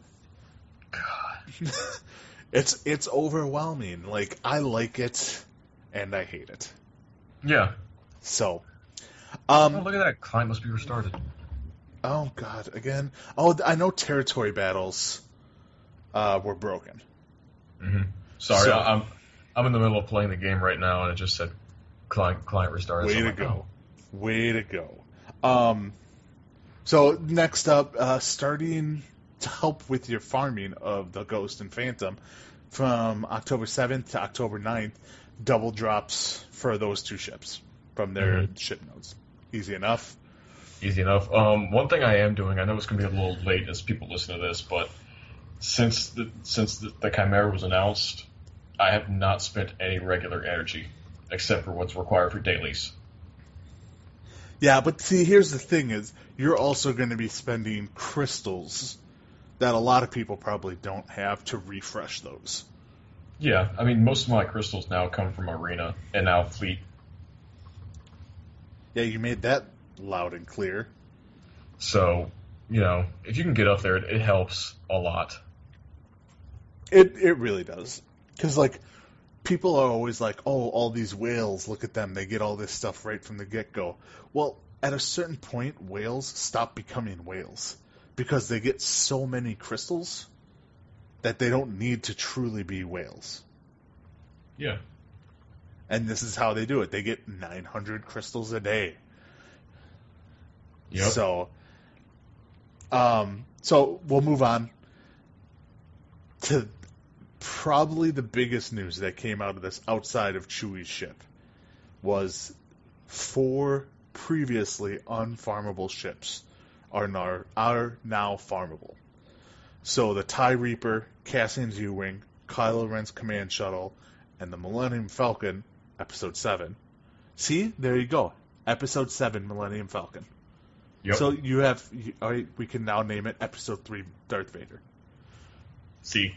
God. It's overwhelming. Like, I like it, and I hate it. Yeah. So, Oh, look at that. Client must be restarted. oh god, again. Oh, I know territory battles were broken. Mm-hmm. Sorry, So- I'm in the middle of playing the game right now, and it just said client restarted. Way so I'm to like, go. Way to go. So next up, starting to help with your farming of the Ghost and Phantom, from October 7th to October 9th, double drops for those 2 ships from their ship nodes. Easy enough. Easy enough. One thing I am doing, I know it's going to be a little late as people listen to this, but since the Chimera was announced, I have not spent any regular energy except for what's required for dailies. Yeah, but see, here's the thing is, you're also going to be spending crystals that a lot of people probably don't have to refresh those. Yeah, I mean, most of my crystals now come from Arena and now Fleet. Yeah, you made that loud and clear. So, if you can get up there, it helps a lot. It really does. Because, like, people are always like, oh, all these whales, look at them, they get all this stuff right from the get-go. Well, at a certain point, whales stop becoming whales. Because they get so many crystals that they don't need to truly be whales. Yeah. And this is how they do it. They get 900 crystals a day. Yep. So we'll move on to probably the biggest news that came out of this outside of Chewie's ship was 4 previously unfarmable ships are now farmable. So the TIE Reaper, Cassian's U-Wing, Kylo Ren's command shuttle, and the Millennium Falcon, Episode 7. See? There you go. Episode 7, Millennium Falcon. Yep. So we can now name it Episode 3, Darth Vader. See.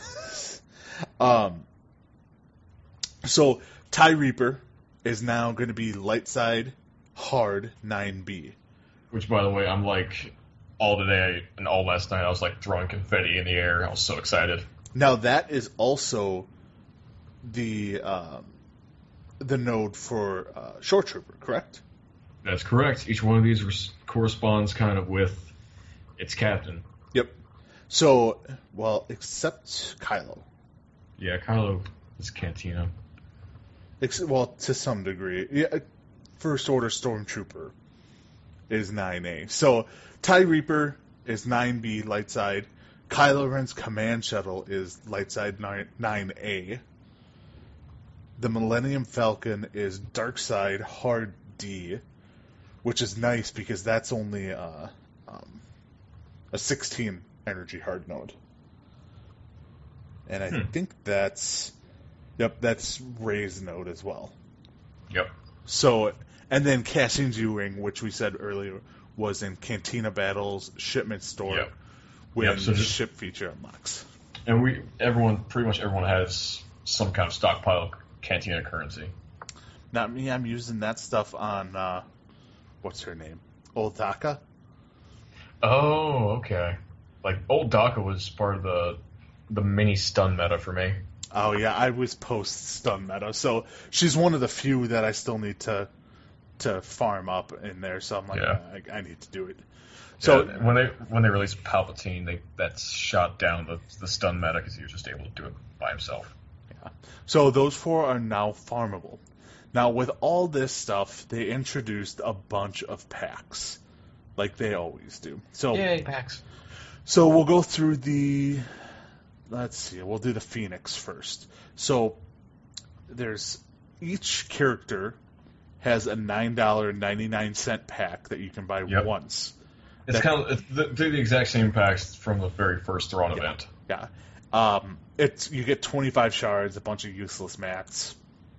So TIE Reaper is now going to be light side hard 9B. Which, by the way, I'm like, all today and all last night, I was like throwing confetti in the air. I was so excited. Now that is also the node for Shore Trooper, correct? That's correct. Each one of these corresponds kind of with its captain. Yep. So, well, except Kylo. Yeah, Kylo is Cantina. Well, to some degree. Yeah, First Order Stormtrooper is 9A. So, TIE Reaper is 9B, light side. Kylo Ren's command shuttle is light side 9A. The Millennium Falcon is dark side hard D, which is nice because that's only a 16 energy hard node. And I think that's Rey's node as well. Yep. So, and then Cassian's U-Wing, which we said earlier, was in Cantina Battles, Shipment Store, Yep. when Yep, so the just- ship feature unlocks. And pretty much everyone has some kind of stockpile of Cantina currency. Not me, I'm using that stuff on, what's her name? Old Daka? Oh, okay. Like, old Daka was part of the mini stun meta for me. Oh yeah, I was post stun meta, so she's one of the few that I still need to farm up in there. So I'm like, Yeah. I need to do it. So So when they released Palpatine, that shot down the stun meta because he was just able to do it by himself. so those four are now farmable. Now with all this stuff, they introduced a bunch of packs, like they always do. So Yay, packs. so we'll go through the. Let's see. We'll do the Phoenix first. So there's each character has a $9.99 pack that you can buy Yep. once. It's That- kind of they're the exact same packs from the very first Thrawn event. Yeah. It's you get 25 shards, a bunch of useless mats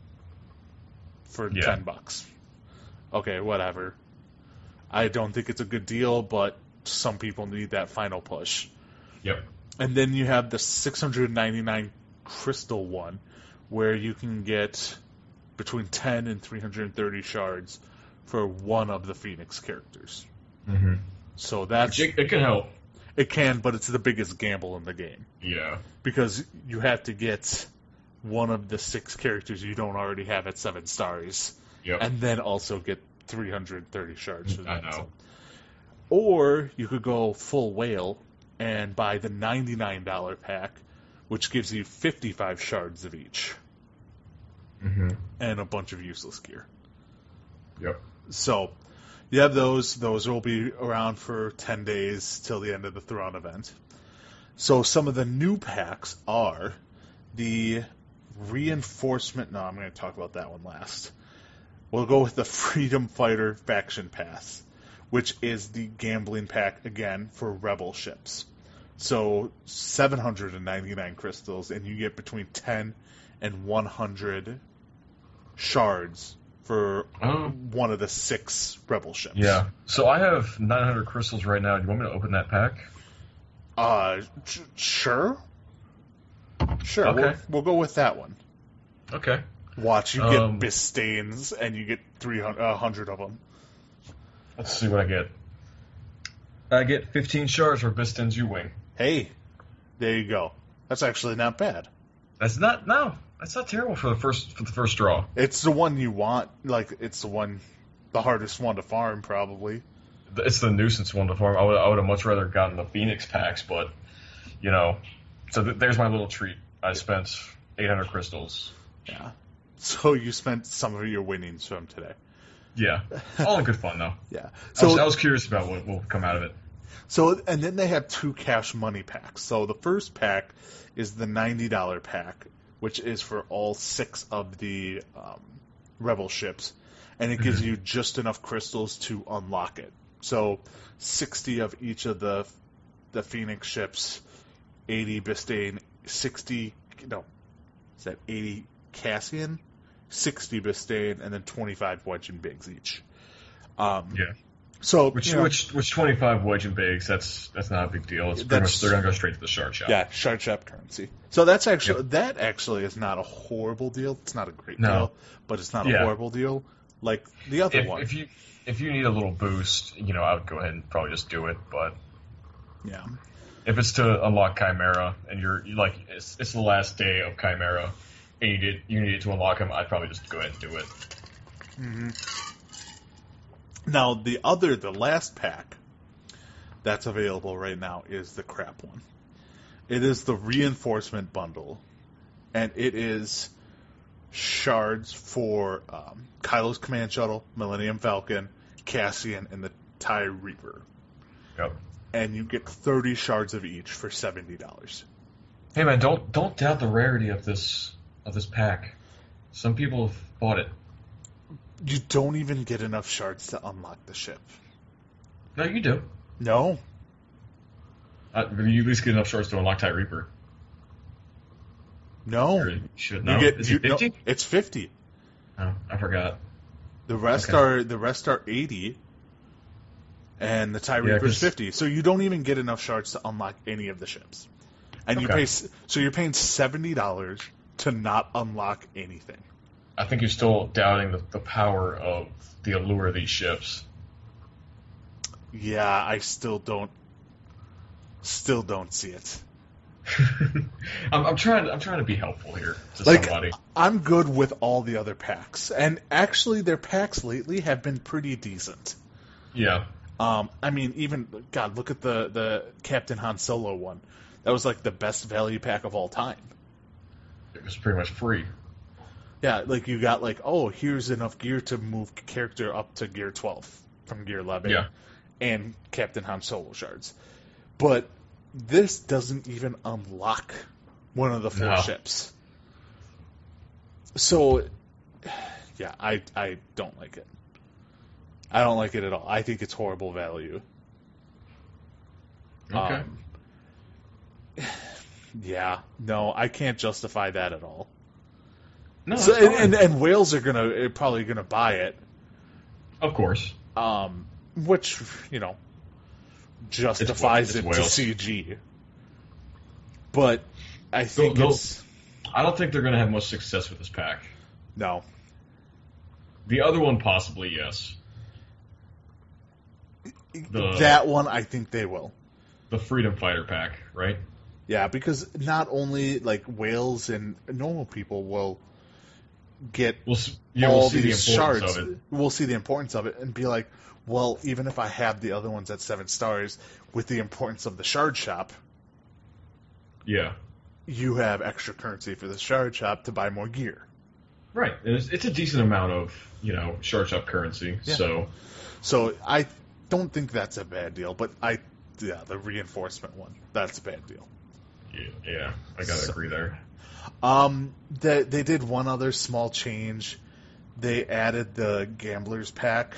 for Yeah. $10. Okay, whatever. I don't think it's a good deal, but some people need that final push. Yep. And then you have the 699 crystal one, where you can get between 10 and 330 shards for one of the Phoenix characters. Mm-hmm. So that's It can help. it can, but it's the biggest gamble in the game Yeah. because you have to get one of the 6 characters you don't already have at 7 stars, Yep. and then also get 330 shards for I that. know. Or you could go full whale and buy the $99 pack, which gives you 55 shards of each Mm-hmm. and a bunch of useless gear. Yep. So you have those. Those will be around for 10 days till the end of the Thrawn event. So some of the new packs are the reinforcement. No, I'm going to talk about that one last. We'll go with the Freedom Fighter Faction Pass, which is the gambling pack again for Rebel ships. So 799 crystals, and you get between 10 and 100 shards for one of the 6 Rebel ships. Yeah. So I have 900 crystals right now. Do you want me to open that pack? Sure. Sure. Okay. We'll go with that one. Okay. Watch, you get Bistains, and you get 100 of them. Let's see what I get. I get 15 shards for Bistan's U-Wing. Hey, there you go. That's actually not bad. That's not terrible for the first draw. It's the one you want. Like, it's the hardest one to farm, probably. It's the nuisance one to farm. I would have much rather gotten the Phoenix packs, but so there's my little treat. I spent 800 crystals. Yeah. So you spent some of your winnings from today. Yeah, all in good fun though. Yeah. So I was curious about what will come out of it. So, and then they have 2 cash money packs. So the first pack is the $90 pack, which is for all 6 of the Rebel ships, and it gives you just enough crystals to unlock it. So 60 of each of the Phoenix ships, 80 Bistain, 80 Cassian, 60 Bistain, and then 25 Wedge and Biggs each. Yeah. So Which 25 Wedge and Bigs, that's not a big deal. It's pretty much they're gonna go straight to the shard shop. Yeah, shard shop currency. So that's actually is not a horrible deal. It's not a great deal, but it's not a horrible deal like the other one. If you need a little boost, I would go ahead and probably just do it. But yeah, if it's to unlock Chimera and you're like it's the last day of Chimera and you need it to unlock him, I'd probably just go ahead and do it. Mm-hmm. Now the last pack that's available right now is the crap one. It is the reinforcement bundle, and it is shards for Kylo's command shuttle, Millennium Falcon, Cassian, and the TIE Reaper. Yep. And you get 30 shards of each for $70. Hey man, don't doubt the rarity of this pack. Some people have bought it. You don't even get enough shards to unlock the ship. No, you do. No. You at least get enough shards to unlock TIE Reaper. No. You should know. Is it 50? No, it's 50. Oh, I forgot. The rest are 80, and the TIE Reaper's 50. So you don't even get enough shards to unlock any of the ships, and you're paying $70 to not unlock anything. I think you're still doubting the power of the allure of these ships. Yeah, I still don't see it. I'm trying to be helpful here to Like, somebody. I'm good with all the other packs, and actually, their packs lately have been pretty decent. Yeah. I mean, even God, look at the Captain Han Solo one. That was like the best value pack of all time. It was pretty much free. Yeah, like you got like, oh, here's enough gear to move character up to gear 12 from gear 11, Yeah. and Captain Han Solo shards. But this doesn't even unlock one of the 4 No. ships. So, yeah, I don't like it. I don't like it at all. I think it's horrible value. Okay. Yeah, no, I can't justify that at all. No, So, that's fine. and whales are probably gonna buy it, Of course. which justifies It's it to whales. CG. But I think They'll- it's I don't think they're going to have much success with this pack. no. The other one, possibly, yes. That one, I think they will. The Freedom Fighter pack, right? Yeah, because not only like whales and normal people will get We'll all see the these importance shards. of it. We'll see the importance of it and be like, well, even if I have the other ones at 7 stars, with the importance of the shard shop, Yeah. you have extra currency for the shard shop to buy more gear. Right. And it's a decent amount of, shard shop currency. Yeah. So I don't think that's a bad deal, but the reinforcement one, that's a bad deal. Yeah, I gotta agree there. They did one other small change. They added the Gamblers pack.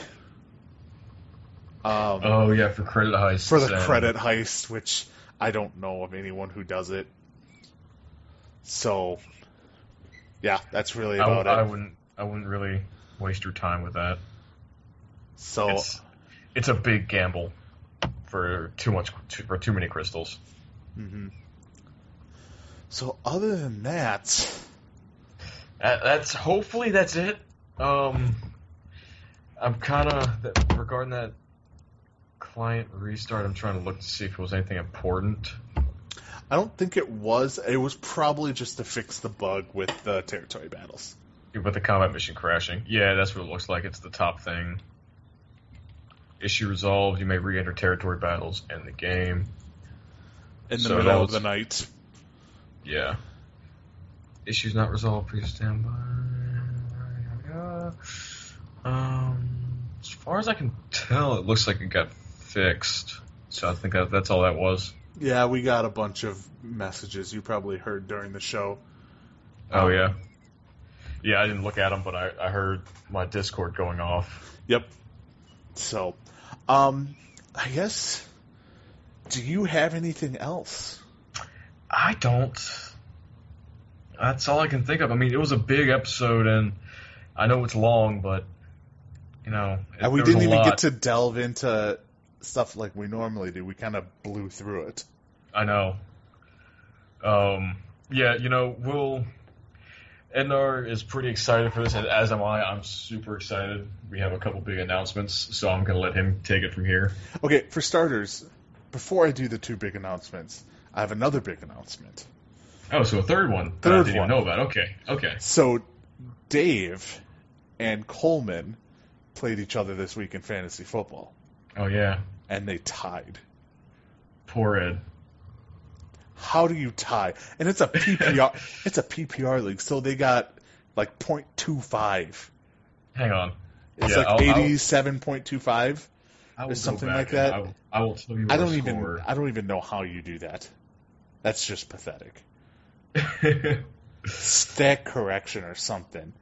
Oh yeah, for credit heists. For the credit heist, which I don't know of anyone who does it. So, yeah, that's really about I it. wouldn't really waste your time with that. So, It's a big gamble for too many crystals. mhm. So other than that, Hopefully that's it. I'm kind of regarding that client restart. I'm trying to look to see if it was anything important. I don't think it was. It was probably just to fix the bug with the territory battles. With the combat mission crashing. Yeah, that's what it looks like. It's the top thing. Issue resolved. You may re-enter territory battles in the game. In the So middle that of the was- night. Yeah. Issues not resolved. Please stand by. As far as I can tell, it looks like it got fixed. So I think that's all that was. Yeah, we got a bunch of messages you probably heard during the show. Oh, yeah. Yeah, I didn't look at them, but I heard my Discord going off. Yep. So, I guess, do you have anything else? I don't. That's all I can think of. I mean, it was a big episode, and I know it's long, but, And we there was didn't a even lot. get to delve into stuff like we normally do. We kind of blew through it. I know. Yeah, Ednar is pretty excited for this, and as am I. I'm super excited. We have a couple big announcements, so I'm going to let him take it from here. Okay, for starters, before I do the 2 big announcements, I have another big announcement. Oh, so a third one that I Third didn't even one. know about. Okay. So, Dave and Coleman played each other this week in fantasy football, Oh, yeah. and they tied. Poor Ed. How do you tie? And it's a PPR. It's a PPR league, so they got like .25. Hang on. It's Yeah, like I'll- 87.25 I will or go something back like and that. I will tell you what I the don't even know how you do that. That's just pathetic. score. Stat correction or something.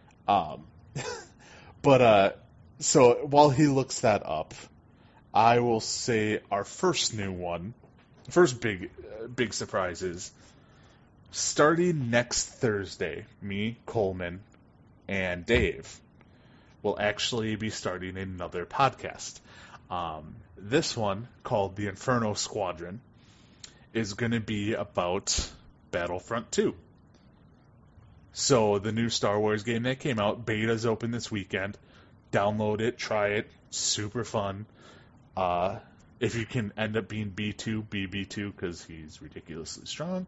So while he looks that up, I will say our first big surprise is starting next Thursday, me, Coleman, and Dave will actually be starting another podcast. This one, called the Inferno Squadron, is going to be about Battlefront 2. So the new Star Wars game that came out, beta's open this weekend. Download it, try it, super fun. If you can end up being B2, be B2 because he's ridiculously strong.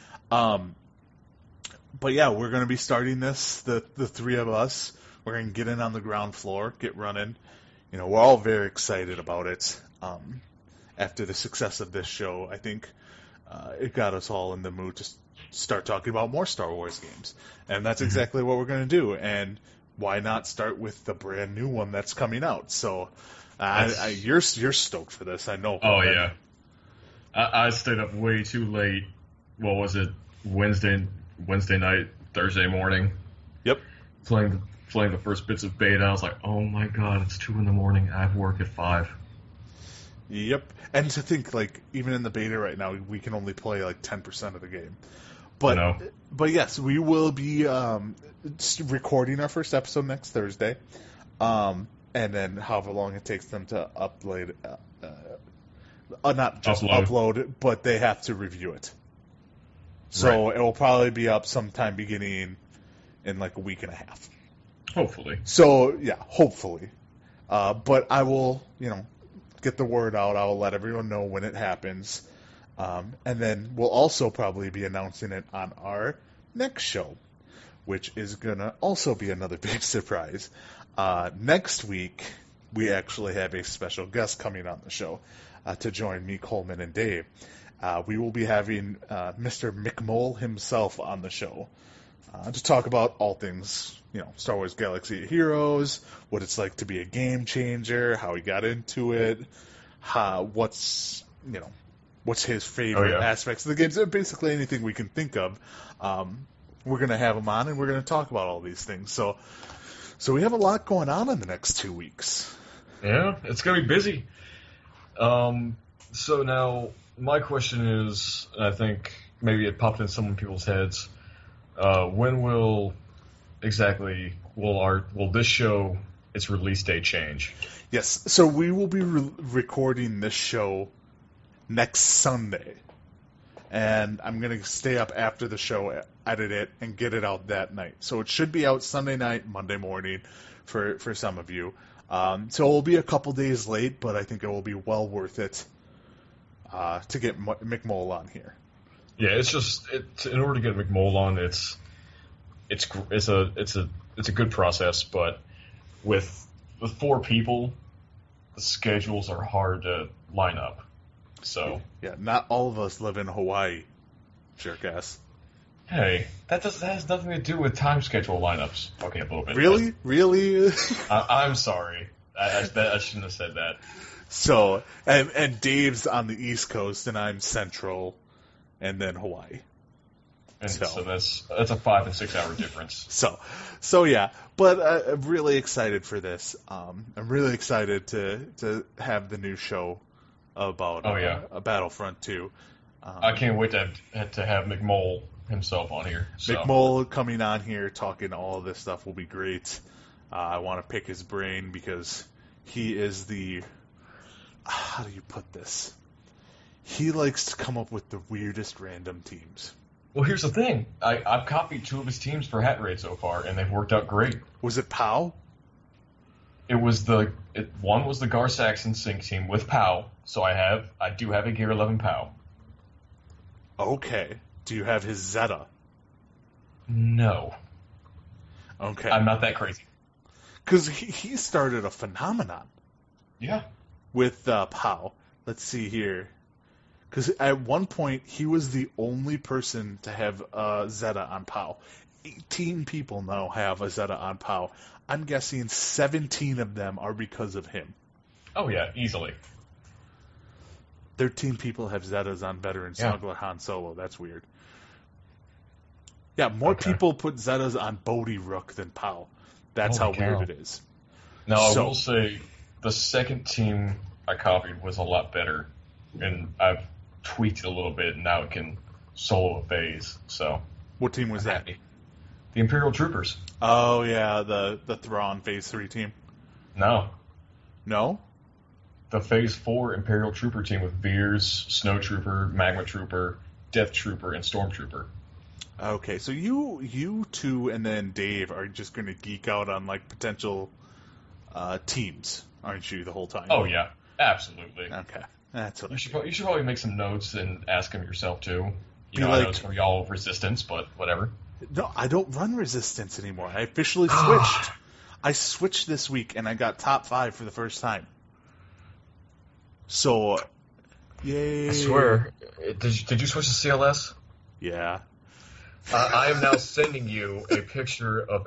But yeah, we're going to be starting this, the three of us. We're going to get in on the ground floor, get running. We're all very excited about it. After the success of this show, I think it got us all in the mood to start talking about more Star Wars games. And that's exactly what we're going to do. And why not start with the brand new one that's coming out? So you're stoked for this, I know. Oh, yeah. I stayed up way too late. What was it? Wednesday night, Thursday morning. Yep. Playing the first bits of beta. I was like, oh my god, it's 2 a.m. I have work at 5. Yep. And to think, even in the beta right now, we can only play 10% of the game. But yes, we will be recording our first episode next Thursday. And then however long it takes them to upload, not just upload, but they have to review it. So It will probably be up sometime beginning in a week and a half. Hopefully. So, yeah, hopefully. But I will, get the word out. I will let everyone know when it happens. And then we'll also probably be announcing it on our next show, which is going to also be another big surprise. Next week, we actually have a special guest coming on the show to join me, Coleman, and Dave. We will be having Mr. McMole himself on the show to talk about all things, Star Wars Galaxy of Heroes, what it's like to be a game changer, how he got into it, what's his favorite aspects of the games, basically anything we can think of. We're going to have him on, and we're going to talk about all these things. So we have a lot going on in the next 2 weeks. Yeah, it's going to be busy. So now, my question is, I think maybe it popped in some people's heads, when will this show, its release date change? Yes, so we will be recording this show next Sunday, and I'm going to stay up after the show, edit it, and get it out that night. So it should be out Sunday night, Monday morning for some of you. So it will be a couple days late, but I think it will be well worth it to get McMole on here. Yeah, in order to get McMole on, it's a good process, but with 4 people, the schedules are hard to line up. So yeah, not all of us live in Hawaii, jerk-ass. Hey, that has nothing to do with time schedule lineups. Okay, a little bit. Really? I'm sorry. I shouldn't have said that. So, and Dave's on the East Coast, and I'm Central, and then Hawaii. And so that's a 5 and 6 hour difference. So yeah, but I'm really excited for this. I'm really excited to have the new show about Battlefront 2. I can't wait to have McMole himself on here. So. McMole coming on here talking all of this stuff will be great. I want to pick his brain because he is how do you put this? He likes to come up with the weirdest random teams. Well, here's the thing. I've copied 2 of his teams for Hat Raid so far, and they've worked out great. Was it POW? It was one was the Gar Saxon Sync team with POW, so I do have a Gear 11 POW. Okay. Do you have his Zeta? No. Okay. I'm not that crazy. Because he started a phenomenon. Yeah. With POW. Let's see here. Because at one point, he was the only person to have a Zeta on POW. 18 people now have a Zeta on POW. I'm guessing 17 of them are because of him. Oh, yeah, easily. 13 people have Zetas on Veteran Smuggler Han Solo. That's weird. Yeah, more people put Zetas on Bodhi Rook than POW. That's how weird it is. Now, I will say, the second team I copied was a lot better. And I've tweaked it a little bit, and now it can solo a phase. So, what team was that? The Imperial Troopers. Oh, yeah, the Thrawn Phase 3 team. No. No? The Phase 4 Imperial Trooper team with Veers, Snow Trooper, Magma Trooper, Death Trooper, and Stormtrooper. Okay, so you two and then Dave are just going to geek out on potential teams, aren't you, the whole time? Oh, yeah. Absolutely. Okay. That's what You should probably make some notes and ask him yourself too. Be I like- know it's gonna be all resistance, but whatever. No, I don't run Resistance anymore. I officially switched. I switched this week, and I got top 5 for the first time. So, yay! I swear, did you switch to CLS? Yeah. I am now sending you a picture of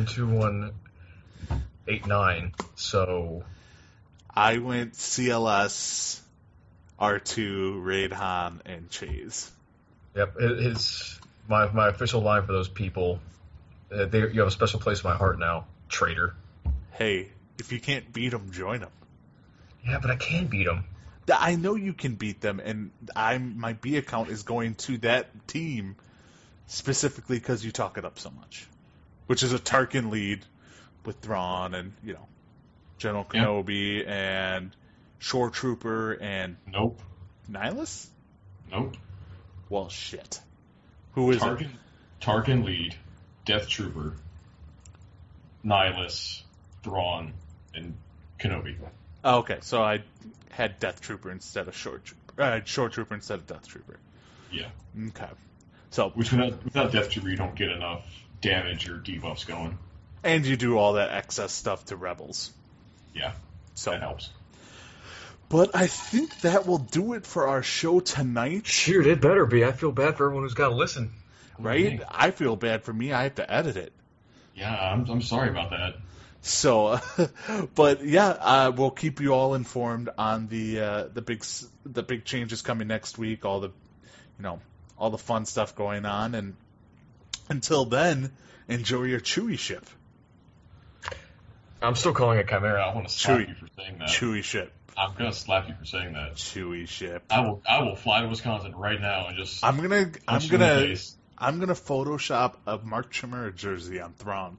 FN2189. So I went CLS, R2, Raidhan, and Chase. yep, my official line for those people. You have a special place in my heart now, traitor. Hey, if you can't beat them, join them. Yeah, but I can beat them. I know you can beat them, and my B account is going to that team specifically because you talk it up so much, which is a Tarkin lead with Thrawn and General Kenobi and Shore Trooper and Nope. Nihilus. Nope. Well, shit. Who is it? Tarkin lead, Death Trooper, Nihilus, Thrawn, and Kenobi. Oh, okay, so I had Death Trooper instead of Shore Trooper. Shore Trooper instead of Death Trooper. Yeah. Okay. So Which without Death Trooper, you don't get enough damage or debuffs going. and you do all that excess stuff to Rebels. Yeah. So That helps. But I think that will do it for our show tonight. Shoot, it better be. I feel bad for everyone who's got to listen. Right? I feel bad for me. I have to edit it. Yeah, I'm sorry about that. So, but yeah, we'll keep you all informed on the big changes coming next week. All the, all the fun stuff going on, and until then, enjoy your Chewie ship. I'm still calling it Chimera. I want to slap Chewie. you for saying that. Chewie ship. I'm gonna slap you for saying that. Chewie ship. I will fly to Wisconsin right now and just. I'm gonna punch you in the face. Photoshop a Mark Chimera jersey on Thrawn.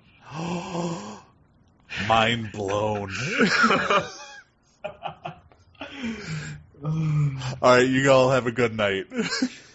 Mind blown. All right, you all have a good night.